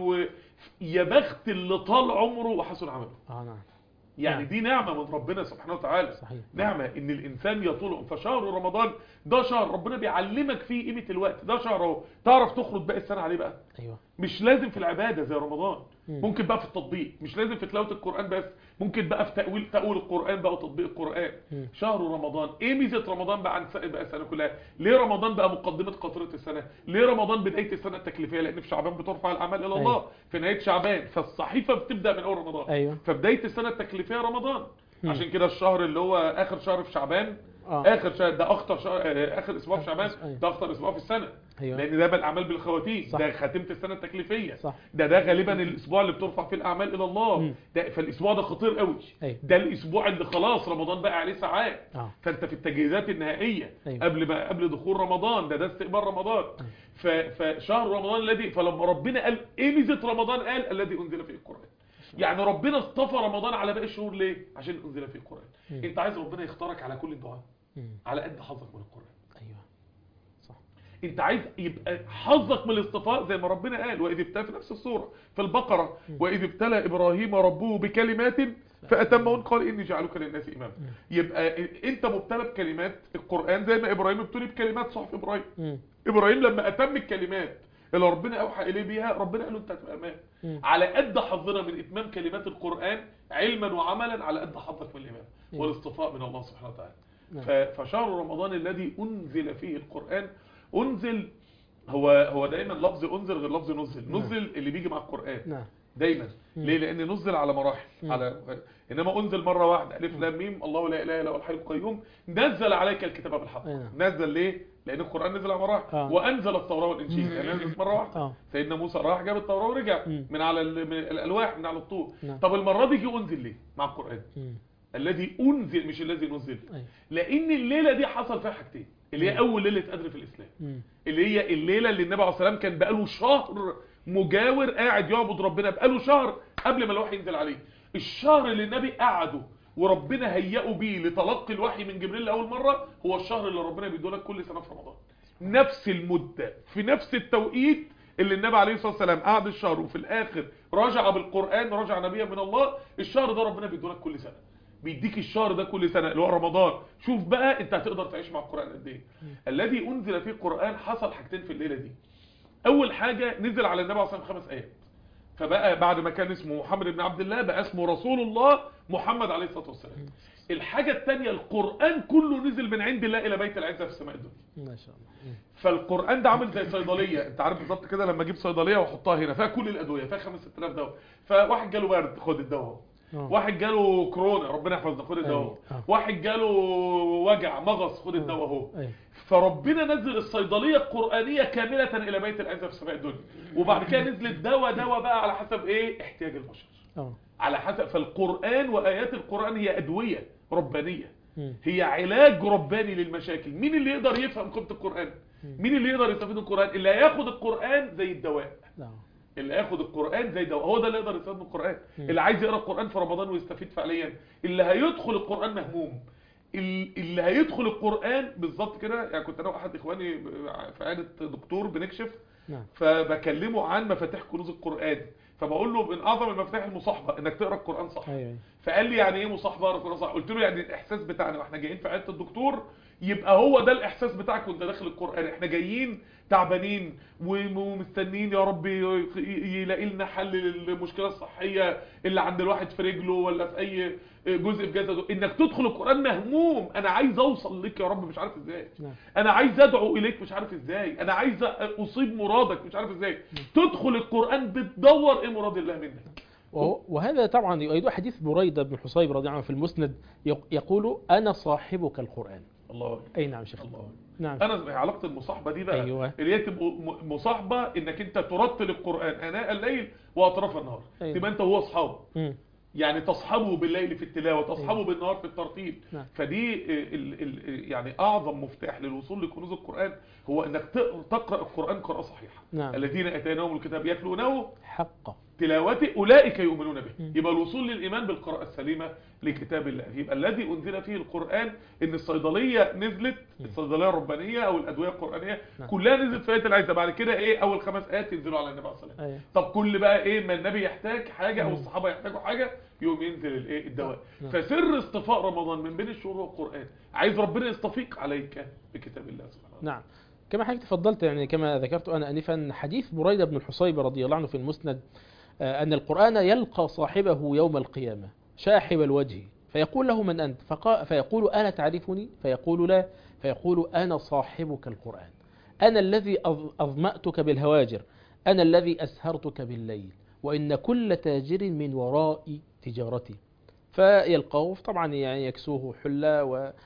ويا بخت اللي طال عمره وحسن عمله. اه نعم. يعني نعم. دي نعمه من ربنا سبحانه وتعالى. صحيح. نعمه ان الانسان يطول. فشهر رمضان ده شهر ربنا بيعلمك فيه قيمه الوقت. ده شهر اهو تعرف تخرج باقي السنه عليه بقى. ايوه. مش لازم في العباده زي رمضان، مم. ممكن بقى في التطبيق. مش لازم في تلاوه القران بس، ممكن بقى في تاويل تاويل القران بقى وتطبيق القران. مم. شهر رمضان ايه ميزه رمضان بقى عن بقى السنه كلها؟ ليه رمضان بقى مقدمه قطره السنه؟ ليه رمضان بدايه السنه التكليفيه؟ لان في شعبان بترفع الاعمال الى الله. أيوة. في نهايه شعبان فالصحيفه بتبدا من اول رمضان. ايوه. فبدايه السنه التكليفيه رمضان. مم. عشان كده الشهر اللي هو اخر شهر في شعبان، آه. اخر شهر ده اخطر شهر، اخر اسبوع في شعبان أيوة. ده اخطر اسبوع في السنه. أيوة. لان ده بقى الاعمال بالخواتيم، صح. ده خاتمه السنه التكليفيه. صح. ده ده غالبا الاسبوع اللي بترفع فيه الاعمال الى الله. مم. ده فالاسبوع ده خطير قوي. أيوة. ده الاسبوع اللي خلاص رمضان بقى عليه ساعات. آه. فانت في التجهيزات النهائيه. أيوة. قبل ما قبل دخول رمضان، ده ده استقبال رمضان. ف... فشهر رمضان الذي، فلما ربنا قال ايه ميزه رمضان؟ قال الذي انزل فيه القران. يعني ربنا اصطفى رمضان على باقي الشهور ليه؟ عشان انزل فيه القران. مم. انت عايز ربنا يختارك على كل الدعاء مم. على قد حظك من القران. ايوه. صح. انت عايز يبقى حظك من الاصطفاء زي ما ربنا قال، واذ ابتلى في نفس السوره في البقره، واذ ابتلى ابراهيم ربه بكلمات فاتمهن قال اني جعلك للناس اماما. يبقى انت مبتلى بكلمات القران زي ما ابراهيم ابتلي بكلمات صحف ابراهيم. مم. ابراهيم لما اتم الكلمات اللي ربنا اوحى اليه بيها، ربنا قال له انت هتبقى امام. مم. على قد حظنا من اتمام كلمات القران علما وعملا، على قد حظك من الامام مم. والاصطفاء من الله سبحانه وتعالى. نعم. ف- فشهر رمضان الذي انزل فيه القران. انزل هو هو دايما لفظ انزل غير لفظ نزل. نعم. نزل اللي بيجي مع القران، نعم. دايما. مم. ليه؟ لان نزل على مراحل. مم. على انما انزل مره واحده الف لام ميم الله لا اله الا هو الحي القيوم نزل عليك الكتاب بالحق. أيوة. نزل ليه؟ لان القران نزل على مراحل. آه. وانزل التوراه والانجيل يعني نزلت مره واحده. آه. سيدنا موسى راح جاب التوراه ورجع مم. من على ال- من الالواح من على الطور. نعم. طب المره دي جه انزل ليه مع القران؟ مم. الذي انزل مش الذي نزل. أيوة. لان الليله دي حصل فيها حاجتين اللي هي مم. اول ليله قدر في الاسلام. مم. اللي هي الليله اللي النبي عليه الصلاه والسلام كان بقاله شهر مجاور قاعد يعبد ربنا بقاله شهر قبل ما الوحي ينزل عليه. الشهر اللي النبي قعده وربنا هيئه بيه لتلقي الوحي من جبريل لاول مره هو الشهر اللي ربنا بيديه لك كل سنه في رمضان. نفس المده في نفس التوقيت اللي النبي عليه الصلاه والسلام قعد الشهر وفي الاخر رجع بالقران رجع نبيا من الله. الشهر ده ربنا بيديه لك كل سنه. بيديك الشهر ده كل سنه اللي هو رمضان. شوف بقى انت هتقدر تعيش مع القران قد ايه. الذي انزل فيه القران حصل حاجتين في الليله دي. اول حاجه نزل على النبي عليه الصلاه والسلام خمس ايات. فبقى بعد ما كان اسمه محمد بن عبد الله بقى اسمه رسول الله محمد عليه الصلاه والسلام. الحاجه الثانيه القران كله نزل من عند الله الى بيت العزه في السماء الدنيا. ما شاء الله. فالقران ده عامل زي صيدليه. انت عارف بالظبط كده لما اجيب صيدليه واحطها هنا فيها كل الادويه فيها خمسة ستة آلاف دواء. فواحد جاله برد خد الدواء. آه. واحد جاله كورونا ربنا يحفظنا خد الدواء. أيوة. آه. واحد جاله وجع مغص خد الدواء اهو. أيوة. فربنا نزل الصيدليه القرانيه كامله الى بيت العزه في السماء الدنيا. وبعد كده نزلت دواء دواء بقى على حسب ايه احتياج البشر. اه على حسب. فالقران وايات القران هي ادويه ربانيه. مم. هي علاج رباني للمشاكل. مين اللي يقدر يفهم قيمه القران؟ مين اللي يقدر يستفيد من القران؟ اللي هياخد القران زي الدواء. لا. اللي هياخد القرآن زي ده هو ده اللي يقدر يستفيد من القرآن. م. اللي عايز يقرأ القرآن في رمضان ويستفيد فعليا. اللي هيدخل القرآن مهموم. ال- اللي هيدخل القرآن بالظبط كده. يعني كنت انا واحد اخواني في عيادة دكتور بنكشف نعم. فبكلمه عن مفاتيح كنوز القرآن. فبقول له من اعظم المفاتيح المصاحبه انك تقرا القرآن صح. أيوة. فقال لي يعني ايه مصاحبه اقرا القرآن صح؟ قلت له يعني الاحساس بتاعنا واحنا جايين في عياده الدكتور يبقى هو ده الاحساس بتاعك وانت داخل القرآن. احنا جايين تعبانين ومستنيين يا رب يلاقي لنا حل للمشكله الصحيه اللي عند الواحد في رجله ولا في اي جزء في جسده. انك تدخل القرآن مهموم انا عايز اوصل لك يا رب مش عارف ازاي. نعم. انا عايز ادعو اليك مش عارف ازاي. انا عايز اصيب مرادك مش عارف ازاي. تدخل القرآن بتدور ايه مراد الله منك. وهو- وهذا طبعا يؤيد حديث بريدة بن حصيب رضي الله عنه في المسند يق- يقول أنا صاحبك القرآن. الله أكبر. أي نعم شيخ. الله. نعم. انا علاقه المصاحبه دي بقى أيوة. اللي هي تبقى م- مصاحبه انك انت ترتل القرآن اناء الليل واطراف النهار. أيوة. تبقى انت وهو اصحاب. مم. يعني تصحبه بالليل في التلاوه تصحبه أيوة. بالنهار في الترتيل. نعم. فدي ال ال يعني اعظم مفتاح للوصول لكنوز القرآن هو انك تق- تقرا القرآن قراءه صحيحه. نعم. الذين اتيناهم الكتاب يتلونه حقا. تلاوته اولئك يؤمنون به. مم. يبقى الوصول للايمان بالقراءه السليمه لكتاب الله. يبقى الذي انزل فيه القرآن ان الصيدليه نزلت الصيدليه الربانيه او الادويه القرآنيه نعم. كلها نزلت في ايه العزه. بعد كده ايه اول خمس ايات ينزلوا على النبي صلى الله عليه وسلم. أيوة. طب كل بقى ايه ما النبي يحتاج حاجه او مم. الصحابه يحتاجوا حاجه يوم ينزل الايه الدواء. نعم. فسر اصطفاء رمضان من بين الشهور والقرآن عايز ربنا يصطفيك عليك بكتاب الله سبحانه وتعالى. نعم. كما حضرتك تفضلت يعني كما ذكرت أنا آنفا حديث بريدة بن الحصيب رضي الله عنه في المسند آه، أن القرآن يلقى صاحبه يوم القيامة شاحب الوجه فيقول له من أنت فقا فيقول ألا تعرفني فيقول لا فيقول أنا صاحبك القرآن أنا الذي أظ- أظمأتك بالهواجر أنا الذي أسهرتك بالليل وإن كل تاجر من وراء تجارتي. فيلقاه طبعا يعني يكسوه حلة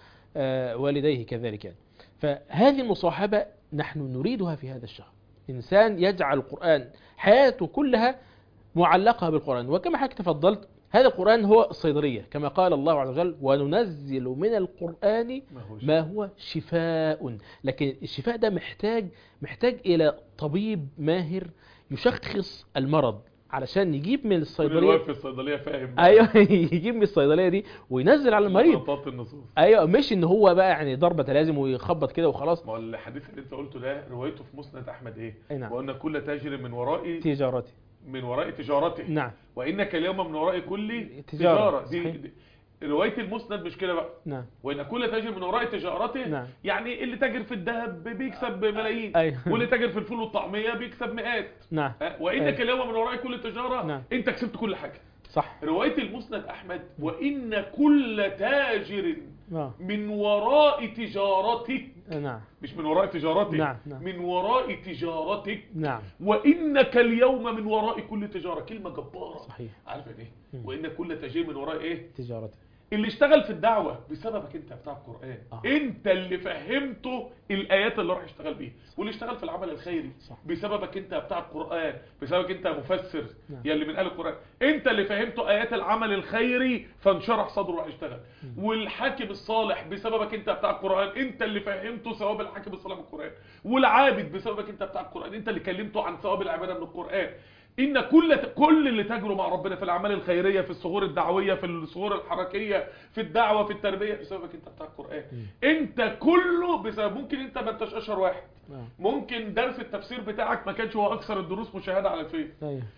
ووالديه كذلك يعني. فهذه المصاحبة نحن نريدها في هذا الشهر. إنسان يجعل القرآن حياته كلها معلقة بالقرآن. وكما حضرتك تفضلت هذا القرآن هو الصيدلية كما قال الله عز وجل وننزل من القرآن ما هو ما هو شفاء. لكن الشفاء ده محتاج محتاج إلى طبيب ماهر يشخص المرض علشان يجيب من كل الصيدلية. الواقف في الصيدليه فاهم. ايوه يجيب من الصيدليه دي وينزل على المريض. خطاط النصوص. ايوه مش ان هو بقى يعني ضربه لازم ويخبط كده وخلاص. ما هو الحديث اللي انت قلته ده روايته في مسند احمد ايه؟ أي نعم. وان كل تاجر من وراء تجارتي. من وراء تجارته. نعم. وانك اليوم من وراء كل تجارة. تجاره. دي, صحيح. دي روايه المسند مش كده بقى. نعم. وان كل تاجر من وراء تجارته. نعم. يعني اللي تاجر في الذهب بيكسب ملايين. أيوة. واللي تاجر في الفول والطعميه بيكسب مئات. نعم. أه؟ وانك أيوة. اليوم من وراء كل تجاره. نعم. انت كسبت كل حاجه. صح. رواية المسند أحمد وإن كل تاجر آه. من وراء تجارتك، نعم، مش من وراء تجارتك، نعم. نعم. من وراء تجارتك، نعم. وإنك اليوم من وراء كل تجارة. كلمة جبارة. صحيح. عارف يعني ايه؟ وإن كل تاجر من وراء ايه؟ تجارتك. اللي اشتغل في الدعوة بسببك انت بتاع القرآن. آه. انت اللي فهمته الآيات اللي راح يشتغل بيها. واللي اشتغل في العمل الخيري صح. بسببك انت بتاع القرآن، بسببك انت مفسر. نعم. يا اللي من آل القرآن، انت اللي فهمته آيات العمل الخيري فانشرح صدره وراح يشتغل. والحاكم الصالح بسببك انت بتاع القرآن، انت اللي فهمته ثواب الحاكم الصالح من القرآن. والعابد بسببك انت بتاع القرآن، انت اللي كلمته عن ثواب العبادة من القرآن. إن كل كل اللي تجروا مع ربنا في الأعمال الخيرية، في الصغور الدعوية، في الصغور الحركية، في الدعوة، في التربية، بسببك أنت بتاع القرآن. أنت كله بسبب. ممكن أنت ما أنتش أشهر واحد، ممكن درس التفسير بتاعك ما كانش هو أكثر الدروس مشاهدة على الفيس،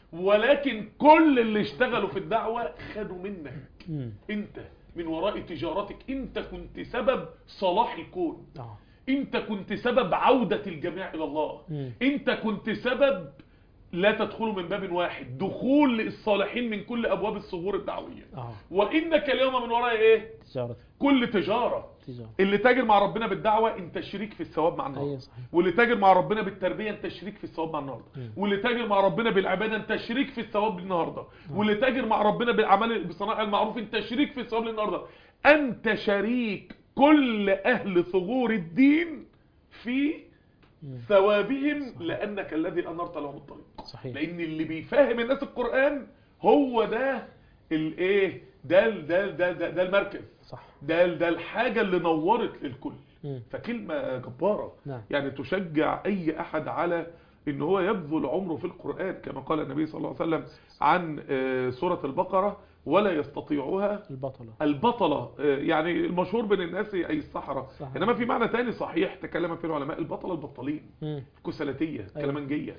ولكن كل اللي اشتغلوا في الدعوة خدوا منك. أنت من وراء تجارتك، أنت كنت سبب صلاح الكون. أنت كنت سبب عودة الجميع إلى الله. أنت كنت سبب لا تدخلوا من باب واحد، دخول الصالحين من كل ابواب الصغور الدعويه. آه. وانك اليوم من وراء ايه؟ تجارة. كل تجاره. تجارة. اللي تاجر مع ربنا بالدعوه انت شريك في الثواب مع النهارده. أيوة صحيح. واللي تاجر مع ربنا بالتربيه انت شريك في الثواب مع النهارده. واللي تاجر مع ربنا بالعباده انت شريك في الثواب النهارده. واللي تاجر مع ربنا بالاعمال بصناعه المعروف انت شريك في الثواب النهارده. انت شريك كل اهل ثغور الدين في ثوابهم. صحيح. لأنك الذي أنرت لهم الطريق. صحيح. لأن اللي بيفهم الناس القرآن هو ده الايه ده ده ده ده, ده المركز. صح. ده ده الحاجة اللي نورت للكل. م. فكلمة جبارة. نعم. يعني تشجع أي أحد على إن هو يبذل عمره في القرآن، كما قال النبي صلى الله عليه وسلم عن سورة البقرة: ولا يستطيعها البطلة. البطلة يعني المشهور بين الناس أي السحرة. إنما في معنى تاني صحيح تكلم فيه العلماء: البطلة البطلين، الكسلاتية، الكلمنجية.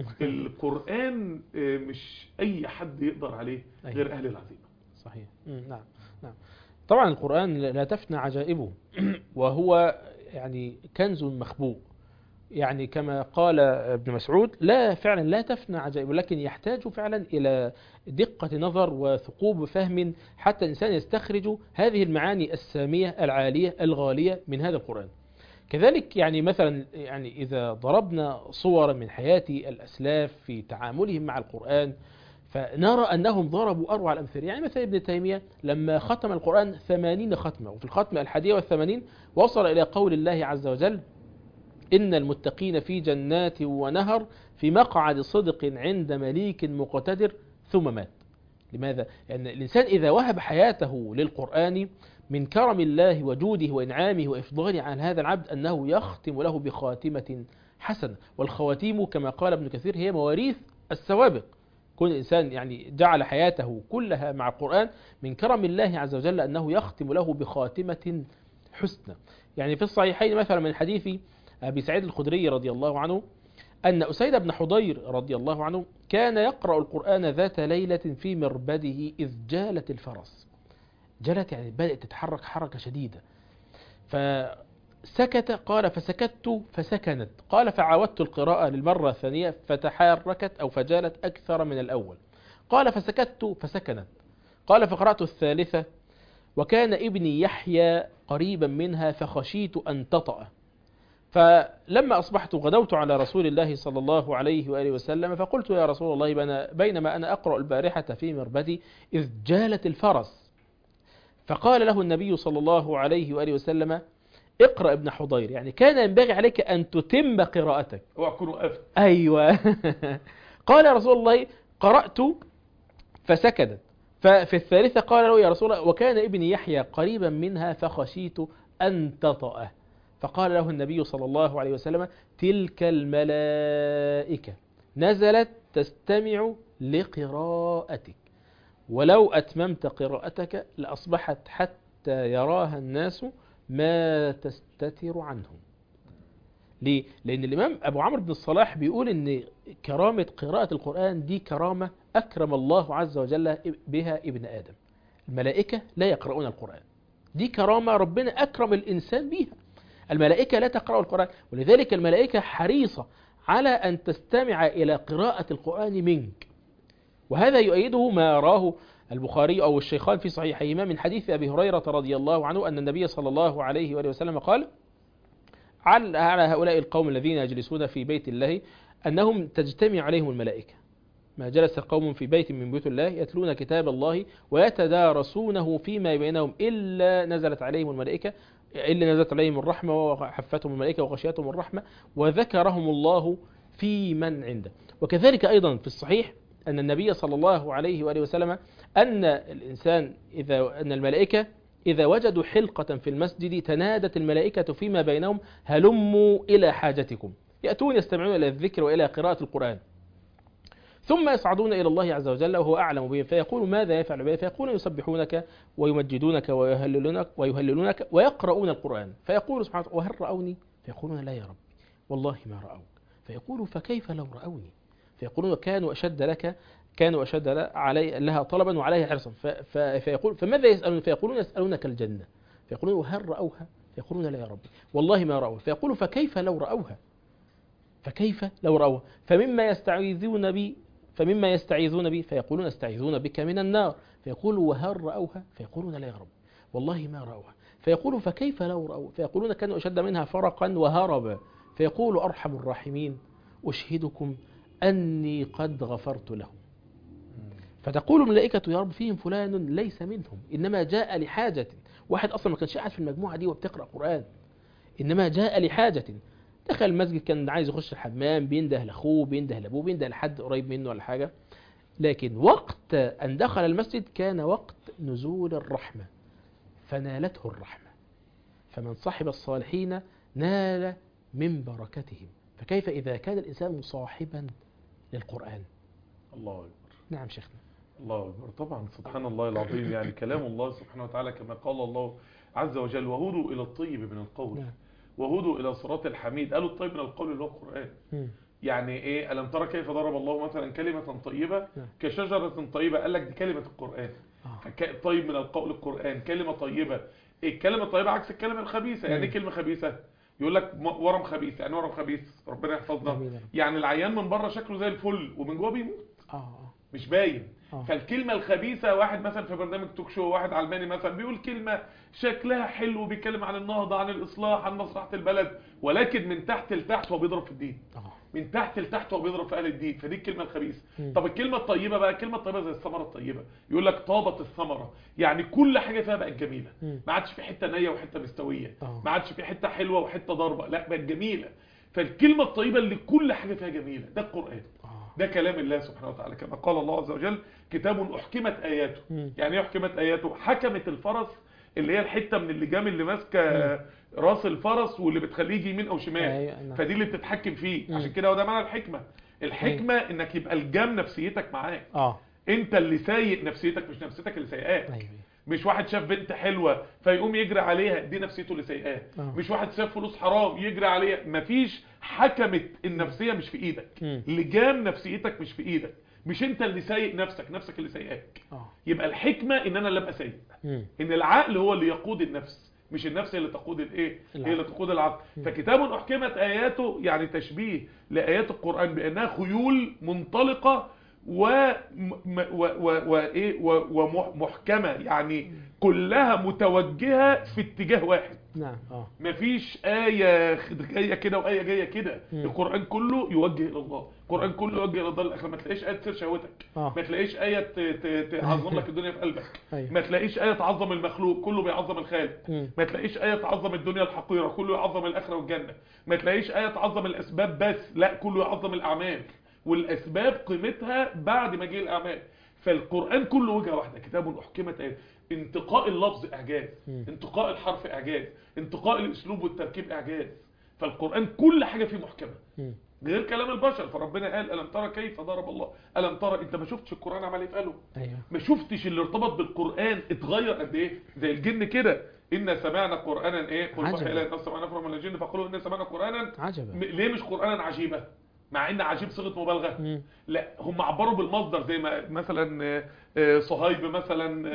القرآن مش أي حد يقدر عليه غير أهل العزيمة. صحيح. نعم نعم. طبعا القرآن لا تفنى عجائبه، وهو يعني كنز مخبوء. يعني كما قال ابن مسعود: لا فعلا لا تفنى عجائبه، لكن يحتاج فعلا إلى دقة نظر وثقوب فهم حتى الإنسان يستخرج هذه المعاني السامية العالية الغالية من هذا القرآن. كذلك يعني مثلا يعني إذا ضربنا صورا من حياة الأسلاف في تعاملهم مع القرآن فنرى أنهم ضربوا أروع الأمثال. يعني مثلا ابن تيمية لما ختم القرآن ثمانين ختمة، وفي الختمة الحادية والثمانين وصل إلى قول الله عز وجل: إن المتقين في جنات ونهر في مقعد صدق عند مليك مقتدر، ثم مات. لماذا؟ لأن يعني الإنسان إذا وهب حياته للقرآن من كرم الله وجوده وإنعامه وإفضاله عن هذا العبد أنه يختم له بخاتمة حسنة. والخواتيم كما قال ابن كثير هي مواريث السوابق. كل إنسان يعني جعل حياته كلها مع القرآن من كرم الله عز وجل أنه يختم له بخاتمة حسنة. يعني في الصحيحين مثلا من حديث أبي سعيد الخدري رضي الله عنه أن أسيد بن حضير رضي الله عنه كان يقرأ القرآن ذات ليلة في مربده إذ جالت الفرس. جلت يعني بدأت تتحرك حركة شديدة، فسكت. قال: فسكت فسكنت. قال: فعاودت القراءة للمرة الثانية فتحركت أو فجالت أكثر من الأول. قال: فسكت فسكنت. قال: فقرأت الثالثة وكان ابني يحيى قريبا منها فخشيت أن تطأ. فلما أصبحت غدوت على رسول الله صلى الله عليه وآله وسلم فقلت: يا رسول الله، بينما أنا أقرأ البارحة في مربدي إذ جالت الفرس. فقال له النبي صلى الله عليه وآله وسلم: اقرأ ابن حضير، يعني كان ينبغي عليك أن تتم قراءتك. أيوة. قال يا رسول الله: قرأت فسكدت. ففي الثالثة قال له: يا رسول الله، وكان ابني يحيى قريبا منها فخشيت أن تطأه. فقال له النبي صلى الله عليه وسلم: تلك الملائكة نزلت تستمع لقراءتك، ولو أتممت قراءتك لأصبحت حتى يراها الناس ما تستتر عنهم. ليه؟ لأن الإمام أبو عمرو بن الصلاح بيقول إن كرامة قراءة القرآن دي كرامة أكرم الله عز وجل بها ابن آدم. الملائكة لا يقرؤون القرآن، دي كرامة ربنا أكرم الإنسان بيها. الملائكة لا تقرأ القرآن، ولذلك الملائكة حريصة على أن تستمع إلى قراءة القرآن منك. وهذا يؤيده ما راه البخاري أو الشيخان في صحيحيهما من حديث أبي هريرة رضي الله عنه أن النبي صلى الله عليه وآله وسلم قال على هؤلاء القوم الذين يجلسون في بيت الله أنهم تجتمع عليهم الملائكة. ما جلس قوم في بيت من بيوت الله يتلون كتاب الله ويتدارسونه فيما بينهم إلا نزلت عليهم الملائكة إلا نزلت عليهم الرحمة وحفتهم الملائكة وغشيتهم الرحمة وذكرهم الله في من عنده. وكذلك أيضا في الصحيح أن النبي صلى الله عليه وآله وسلم أن الإنسان إذا أن الملائكة إذا وجدوا حلقة في المسجد تنادت الملائكة فيما بينهم هلموا إلى حاجتكم، يأتون يستمعون إلى الذكر وإلى قراءة القرآن، ثم يصعدون إلى الله عز وجل وهو أعلم بهم فيقول ماذا يفعل بهم؟ فيقولون يسبحونك ويمجدونك ويهللونك ويهللونك ويقرؤون القرآن، فيقول سبحانه وهل رأوني؟ فيقولون لا يا رب والله ما رأوك. فيقول فكيف لو رأوني؟ فيقولون كانوا أشد لك كانوا أشد علي لها طلبا وعليها حرصا. فيقول فماذا يسألون؟ فيقولون يسألونك الجنة. فيقولون هل رأوها؟ فيقولون لا يا رب والله ما رأوها. فيقول فكيف لو رأوها؟ فكيف لو رأوها؟ فمما يستعيذون بي فمما يستعيذون بي فيقولون يستعيذون بك من النار. فيقول وهل رأوها؟ فيقولون لا يا رب والله ما رأوها. فيقول فكيف لو رأوها؟ فيقولون كانوا أشد منها فرقا وهربا. فيقول أرحم الراحمين أشهدكم أني قد غفرت لهم. فتقول الملائكة يا رب فيهم فلان ليس منهم إنما جاء لحاجة، واحد أصلا ما كانش قاعد في المجموعة دي وبتقرأ قرآن، إنما جاء لحاجة، دخل المسجد كان عايز يخش الحمام، بينده لأخوه بينده لأبوه بينده لحد قريب منه ولا حاجة، لكن وقت أن دخل المسجد كان وقت نزول الرحمة فنالته الرحمة. فمن صاحب الصالحين نال من بركتهم، فكيف إذا كان الإنسان مصاحبا للقرآن؟ الله أكبر. نعم شيخنا. الله أكبر. طبعا سبحان الله العظيم، يعني كلام الله سبحانه وتعالى كما قال الله عز وجل وهدوا إلى الطيب من القول نعم. وهدوا إلى صراط الحميد. قالوا الطيب من القول اللي هو القرآن. م. يعني إيه؟ ألم ترى كيف ضرب الله مثلا كلمة طيبة نعم. كشجرة طيبة، قال لك دي كلمة القرآن. آه. طيب من القول القرآن، كلمة طيبة. الكلمة الطيبة عكس الكلمة الخبيثة. يعني ايه كلمة خبيثة؟ يقول لك ورم خبيث. يعني ورم خبيث ربنا يحفظنا، يعني العيان من بره شكله زي الفل ومن جوه بيموت اه مش باين. آه. فالكلمة الخبيثة، واحد مثلا في برنامج توك شو واحد علماني مثلا بيقول كلمة شكلها حلو بيتكلم عن النهضة عن الإصلاح عن مصلحة البلد، ولكن من تحت لتحت هو بيضرب في الدين. آه. من تحت لتحت هو بيضرب في اهل الدين، فدي الكلمه الخبيثه. م. طب الكلمه الطيبه بقى، الكلمه الطيبه زي الثمره الطيبه، يقول لك طابت الثمره، يعني كل حاجه فيها بقت جميله، م. ما عادش في حته نيه وحته مستويه، آه. ما عادش في حته حلوه وحته ضاربه، لا بقت جميله. فالكلمه الطيبه اللي كل حاجه فيها جميله ده القران. آه. ده كلام الله سبحانه وتعالى كما قال الله عز وجل كتاب احكمت اياته. م. يعني ايه احكمت اياته؟ حكمت الفرس اللي هي الحته من اللجام اللي ماسكه راس الفرس واللي بتخليه يجي يمين او شمال. أيوة. فدي اللي بتتحكم فيه. م. عشان كده هو ده معنى الحكمه. الحكمه أيوة. انك يبقى الجام نفسيتك معاك. اه انت اللي سايق نفسيتك مش نفسيتك اللي سايقاك. أيوة. مش واحد شاف بنت حلوه فيقوم يجري عليها، دي نفسيته اللي سايقاه. آه. مش واحد شاف فلوس حرام يجري عليها. مفيش. حكمت النفسيه مش في ايدك. م. لجام نفسيتك مش في ايدك، مش انت اللي سايق نفسك، نفسك اللي سايقاك. اه يبقى الحكمه ان انا اللي ابقى سايق، م. ان العقل هو اللي يقود النفس مش النفس اللي تقود الايه، هي اللي تقود العقل. م. فكتاب احكمت اياته يعني تشبيه لايات القران بانها خيول منطلقه و وايه ومحكمه، يعني كلها متوجهه في اتجاه واحد. نعم. اه مفيش آية جاية كده وآية جاية كده. القرآن كله يوجه إلى الله، القرآن كله يوجه إلى الدار الآخرة. ما تلاقيش آية تسير شهوتك، آه. ما تلاقيش آية تعظم لك الدنيا في قلبك، أيوة. ما تلاقيش آية تعظم المخلوق كله بيعظم الخالق، ما تلاقيش آية تعظم الدنيا الحقيرة كله يعظم الآخرة والجنة، ما تلاقيش آية تعظم الأسباب بس، لا كله يعظم الأعمال، والأسباب قيمتها بعد ما جه الأعمال. فالقرآن كله وجهة واحدة، كتاب أحكمت آياته. انتقاء اللفظ إعجاز، انتقاء الحرف إعجاز، انتقاء الأسلوب والتركيب إعجاز. فالقرآن كل حاجة فيه محكمة غير كلام البشر. فربنا قال ألم ترى كيف ضرب الله، ألم ترى، انت ما شفتش القرآن عمل ايه في قلبه؟ أيوة. ما شفتش اللي ارتبط بالقرآن اتغير قد ايه؟ زي الجن كده، إن سمعنا قرآنا ايه؟ قل وحي إلى الناس سمعنا نفر من الجن فقالوا إن سمعنا قرآنا عجبا. ليه مش قرآنا عجيبا؟ مع ان عجيب صيغه مبالغه. لا هم عبروا بالمصدر، زي ما مثلا صهيب مثلا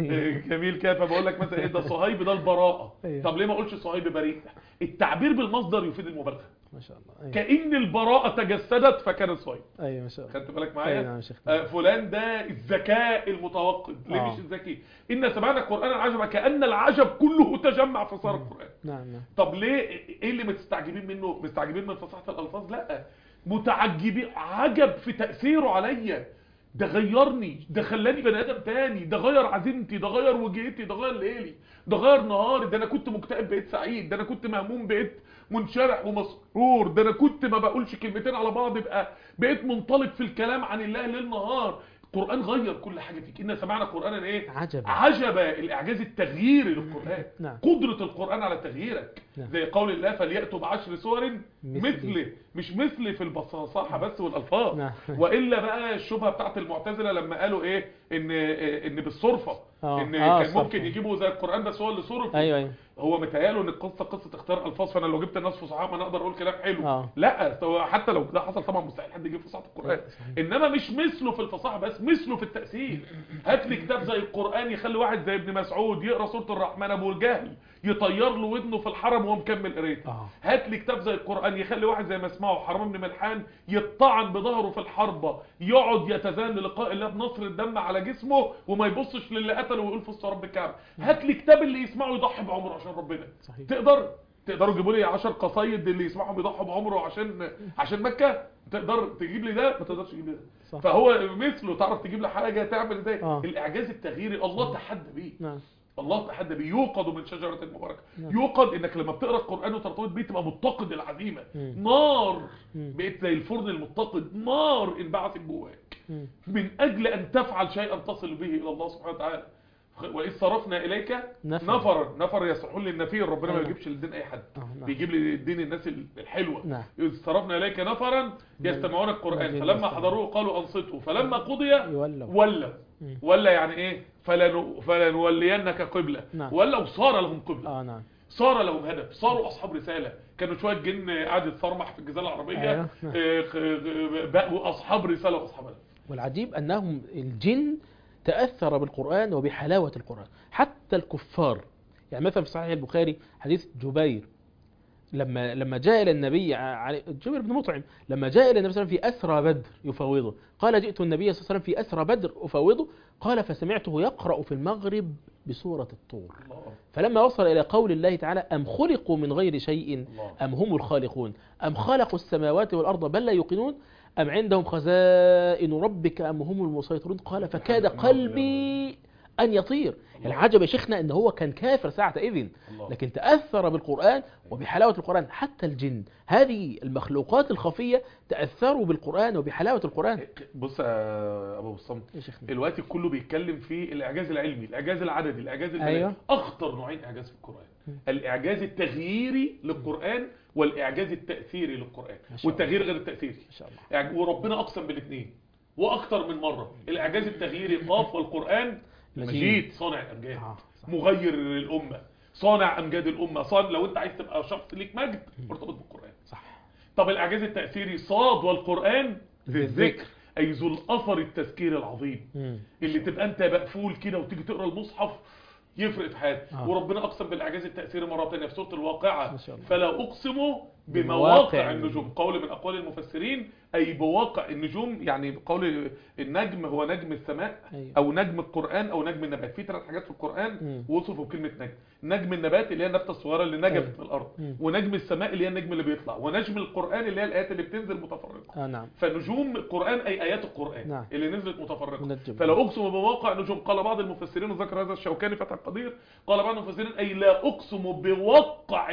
جميل كده، فبقول لك مثلا ايه ده صهيب ده البراءه. طب ليه ما اقولش صهيب بريء؟ التعبير بالمصدر يفيد المبالغه. ما شاء الله. أيوة. كأن البراءه تجسدت فكان صهيب. ايوه ما شاء الله. خدت بالك معايا؟ أيوة آه فلان ده الذكاء المتوقد. ليه آه. مش الذكي؟ ان سمعنا القران العجب كأن العجب كله تجمع في صار القران. نعم نعم. طب ليه ايه اللي مستعجبين منه؟ مستعجبين من فصاحه الالفاظ؟ لا، متعجبين عجب في تاثيره عليا. ده غيرني، ده خلاني بني ادم تاني، ده غير عزيمتي، ده غير وجهتي، ده غير ليلي، ده غير نهاري، ده انا كنت مكتئب بقيت سعيد، ده انا كنت مهموم بقيت منشرح ومسرور، ده انا كنت ما بقولش كلمتين على بعض بقى بقيت منطلق في الكلام عن الله ليل نهار. القرآن غير كل حاجة فيك. إن سمعنا قرآنا ايه؟ عجبا. عجبا، الإعجاز التغييري للقرآن. نعم. قدرة القرآن على تغييرك. نعم. زي قول الله فليأتوا بعشر سور مثله، مش مثل في البصاصة بس والألفاظ. نعم. وإلا بقى الشبهة بتاعت المعتزلة لما قالوا ايه؟ إن إن بالصرفة. آه. إن آه كان ممكن يجيبوا زي القرآن بس هو اللي صرف. أيوة أيوة. هو متهيأله ان القصه قصه اختيار الفاظ، فانا لو جبت الناس فصحاء ما انا اقدر اقول كلام حلو. آه. لا، حتى لو ده حصل طبعا مستحيل حد يجيب فصاحه القران، انما مش مثله في الفصاحه بس، مثله في التاثير. هات لي كتاب زي القران يخلي واحد زي ابن مسعود يقرا سوره الرحمن ابو الجهل يطير له ودنه في الحرم وهو مكمل قرايته. آه. هات لي كتاب زي القران يخلي واحد زي ما اسمعه حرام بن ملحان يطعن بظهره في الحربه، يقعد يتزان للقاء الله بنصر الدم على جسمه وما يبصش للي قتله ويقول فص رب الكعبه. هات لي كتاب اللي يسمعه يضحي بعمره عشان ربنا. صحيح. تقدر تقدروا تجيبوا لي عشر قصايد اللي يسمعهم يضحوا بعمره عشان عشان مكه؟ تقدر تجيب لي ده؟ ما تقدرش تجيب لي ده. صح. فهو مثله تعرف تجيب له حاجه تعمل ازاي؟ آه. الاعجاز التغييري الله تحدى بيه. نعم. الله تحدى بيه. يوقد من شجره المباركه. نعم. يوقد انك لما بتقرا القران وترتبط بيه تبقى متقد العزيمه. مم. نار. مم. بقيت زي الفرن المتقد، نار انبعثت جواك من اجل ان تفعل شيئا تصل به الى الله سبحانه وتعالى. وإذ صرفنا إليك نفر نفر, نفر يصلحون للنفير. ربنا ما يجيبش للدين أي حد، بيجيب لي الدين الناس الحلوة. إذ صرفنا إليك نفرا يستمعون القرآن فلما حضروه قالوا أنصتوا فلما قضي ولوا. ولا يعني إيه؟ فلن فلنولينك قبلة. ولا وصار لهم قبلة، صار لهم هدف، صاروا أصحاب رسالة. كانوا شوية جن قاعد يتصرمح في الجزيرة العربية بقوا أصحاب رسالة وأصحاب هدف. والعجيب أنهم الجن تأثر بالقرآن وبحلاوة القرآن حتى الكفار. يعني مثلا في صحيح البخاري حديث جبير لما لما جاء إلى النبي علي جبير بن مطعم لما جاء إلى النبي صلى الله عليه وسلم في أسرى بدر يفوضه، قال جئت النبي صلى الله عليه وسلم في أسرى بدر أفوضه، قال فسمعته يقرأ في المغرب بسورة الطور، فلما وصل إلى قول الله تعالى أم خلقوا من غير شيء أم هم الخالقون أم خلقوا السماوات والأرض بل لا يوقنون أم عندهم خزائن ربك أم هم المسيطرون، قال فكاد قلبي أن يطير. العجب يا شيخنا أن هو كان كافر ساعة إذن، لكن تأثر بالقرآن وبحلاوة القرآن. حتى الجن هذه المخلوقات الخفية تأثروا بالقرآن وبحلاوة القرآن. بص يا أبو الصمت، الوقت كله بيتكلم في الإعجاز العلمي، الإعجاز العددي، الإعجاز الملائي. أيوة. أخطر نوعين إعجاز في القرآن، الإعجاز التغييري للقرآن والإعجاز التأثيري للقرآن. والتغيير غير التأثيري. ما شاء الله. يعني وربنا أقسم بالاثنين وأكثر من مرة. الإعجاز التغييري قاف والقرآن مجيد صانع الأمجاد. آه. مغير الأمة، صانع أمجاد الأمة. صانع لو أنت عايز تبقى شخص ليك مجد مرتبط بالقرآن. صح. طب الإعجاز التأثيري صاد والقرآن ذي الذكر، أي ذو الأثر التذكير العظيم. مم. اللي تبقى أنت مقفول كده وتيجي تقرأ المصحف يفرق في حياتك. آه. وربنا أقسم بالإعجاز التأثيري مرة ثانية في سورة الواقعة فلا أقسم بمواقع النجوم. قول من أقوال المفسرين أي بواقع النجوم، يعني قول النجم هو نجم السماء. أيوه. أو نجم القرآن أو نجم النبات. في ثلاث حاجات في القرآن وصفوا بكلمة نجم. نجم النبات اللي هي النبتة الصغيرة اللي نجمت. أيوه. في الأرض. مم. ونجم السماء اللي هي النجم اللي بيطلع، ونجم القرآن اللي هي الآيات اللي بتنزل متفرقة. آه نعم. فنجوم القرآن أي آيات القرآن. نعم. اللي نزلت متفرقة. فلا أقسم بمواقع النجوم. قال بعض المفسرين وذكر هذا الشوكاني فتح القدير، قال بعض المفسرين أي لا أقسم بوقع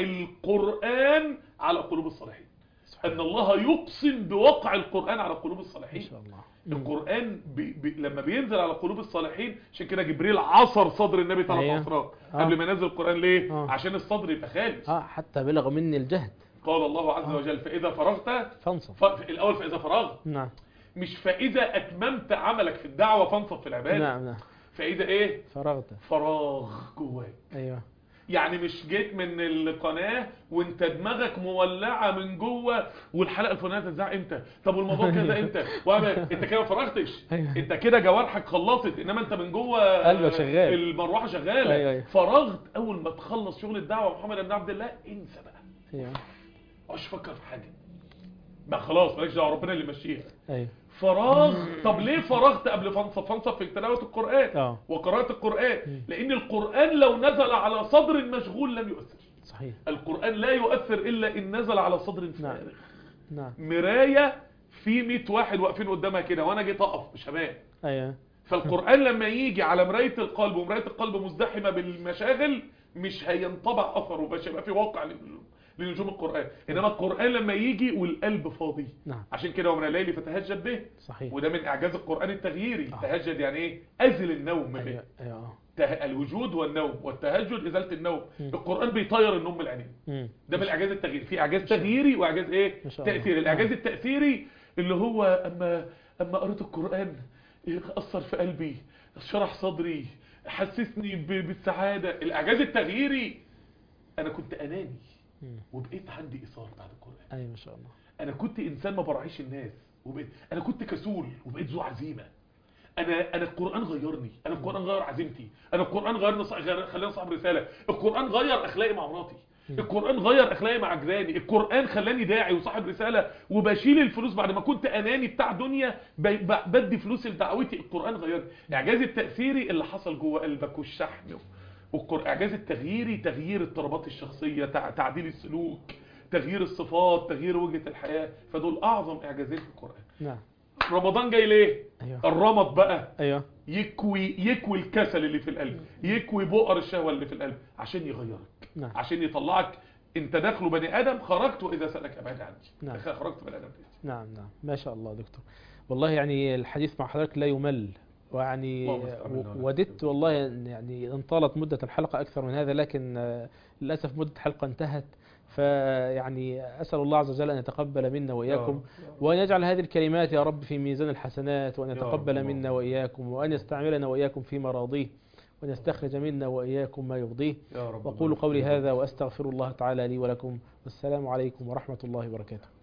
القرآن على قلوب الصالحين. أن الله يقسم بوقع القرآن على قلوب الصالحين. إن شاء الله. القرآن بي بي لما بينزل على قلوب الصالحين، عشان كده جبريل عصر صدر النبي ثلاث أيوه. عصرات آه. قبل ما ينزل القرآن. ليه؟ آه. عشان الصدر يبقى خالص. اه حتى بلغ مني الجهد. قال الله عز وجل آه. فإذا فرغت فانصب. ف... الأول فإذا فرغت. نعم. مش فإذا أتممت عملك في الدعوة فانصب في العبادة. نعم نعم. فإذا إيه؟ فرغت. فراغ جواك. أيوه. يعني مش جيت من القناه وانت دماغك مولعه من جوه والحلقه الفلانيه هتتذاع امتى، طب والموضوع كذا امتى، انت كده ما فرغتش، انت كده جوارحك خلصت، انما انت من جوه قلبك شغال، المروحه شغاله. أيوة أيوة. فرغت اول ما تخلص شغل الدعوه محمد بن عبد الله انسى بقى، ايوه مش فكر في حاجه بقى، خلاص مالكش دعوه، ربنا اللي يمشيها. ايوه فراغ. طب ليه فرغت قبل فنصف فنصف في تلاوه القران اه وقراءه القران؟ لان القران لو نزل على صدر مشغول لم يؤثر. صحيح. القران لا يؤثر الا ان نزل على صدر فارغ. نعم. مرايه في مية واحد واقفين قدامها كده وانا جيت اقف مش هبان. ايوه. فالقران لما يجي على مرايه القلب ومرايه القلب مزدحمه بالمشاغل مش هينطبع اثره، مش هيبقى في واقع لنجوم القرآن. إنما القرآن لما يجي والقلب فاضي. نعم. عشان كده ومن الليل فتهجد به. صحيح. وده من إعجاز القرآن التغييري. آه. تهجد يعني إيه؟ أزل النوم به. أيوة. أيوة. ته... الوجود والنوم والتهجد إزالة النوم. م. القرآن بيطير النوم من العينين. ده من الإعجاز التغييري. في إعجاز تغييري وإعجاز إيه؟ تأثيري. الإعجاز التأثيري اللي هو أما أما قريت القرآن أثر في قلبي، شرح صدري، حسسني ب... بالسعادة. الإعجاز التغييري أنا كنت أناني وبقيت عندي إصرار بعد القرآن. ايوه ما شاء الله. انا كنت انسان ما براعيش الناس وبقيت، انا كنت كسول وبقيت ذو عزيمه. انا انا القرآن غيرني، انا القرآن غير عزيمتي، انا القرآن غيرني ص... غير... خلاني صاحب رساله، القرآن غير اخلاقي مع مراتي، القرآن غير اخلاقي مع جيراني، القرآن خلاني داعي وصاحب رساله وبشيل الفلوس بعد ما كنت اناني بتاع دنيا ب... ب... بدي فلوس لدعوتي. القرآن غيرني. الاعجاز التأثيري اللي حصل جوه قلبك والشحن، والإعجاز التغييري تغيير اضطرابات الشخصيه، تع... تعديل السلوك، تغيير الصفات، تغيير وجهة الحياة. فدول أعظم إعجازين في القرآن. نعم. رمضان جاي ليه؟ أيوة. الرمض بقى أيوة. يكوي يكوي الكسل اللي في القلب، يكوي بؤر الشهوة اللي في القلب عشان يغيرك. نعم. عشان يطلعك انت داخله بني آدم، خرجت وإذا سألك أبعد عني. نعم. خرجت بني آدم. نعم نعم ما شاء الله دكتور. والله يعني الحديث مع حضرتك لا يمل، ويعني وددت والله يعني ان طالت مدة الحلقة أكثر من هذا، لكن للأسف مدة الحلقة انتهت. فيعني أسأل الله عز وجل أن يتقبل منا وإياكم، وأن يجعل هذه الكلمات يا رب في ميزان الحسنات، وأن يتقبل منا وإياكم، وأن يستعملنا وإياكم في مراضيه، وأن يستخرج منا وإياكم ما يرضيه. وأقول قولي هذا وأستغفر الله تعالى لي ولكم، والسلام عليكم ورحمة الله وبركاته.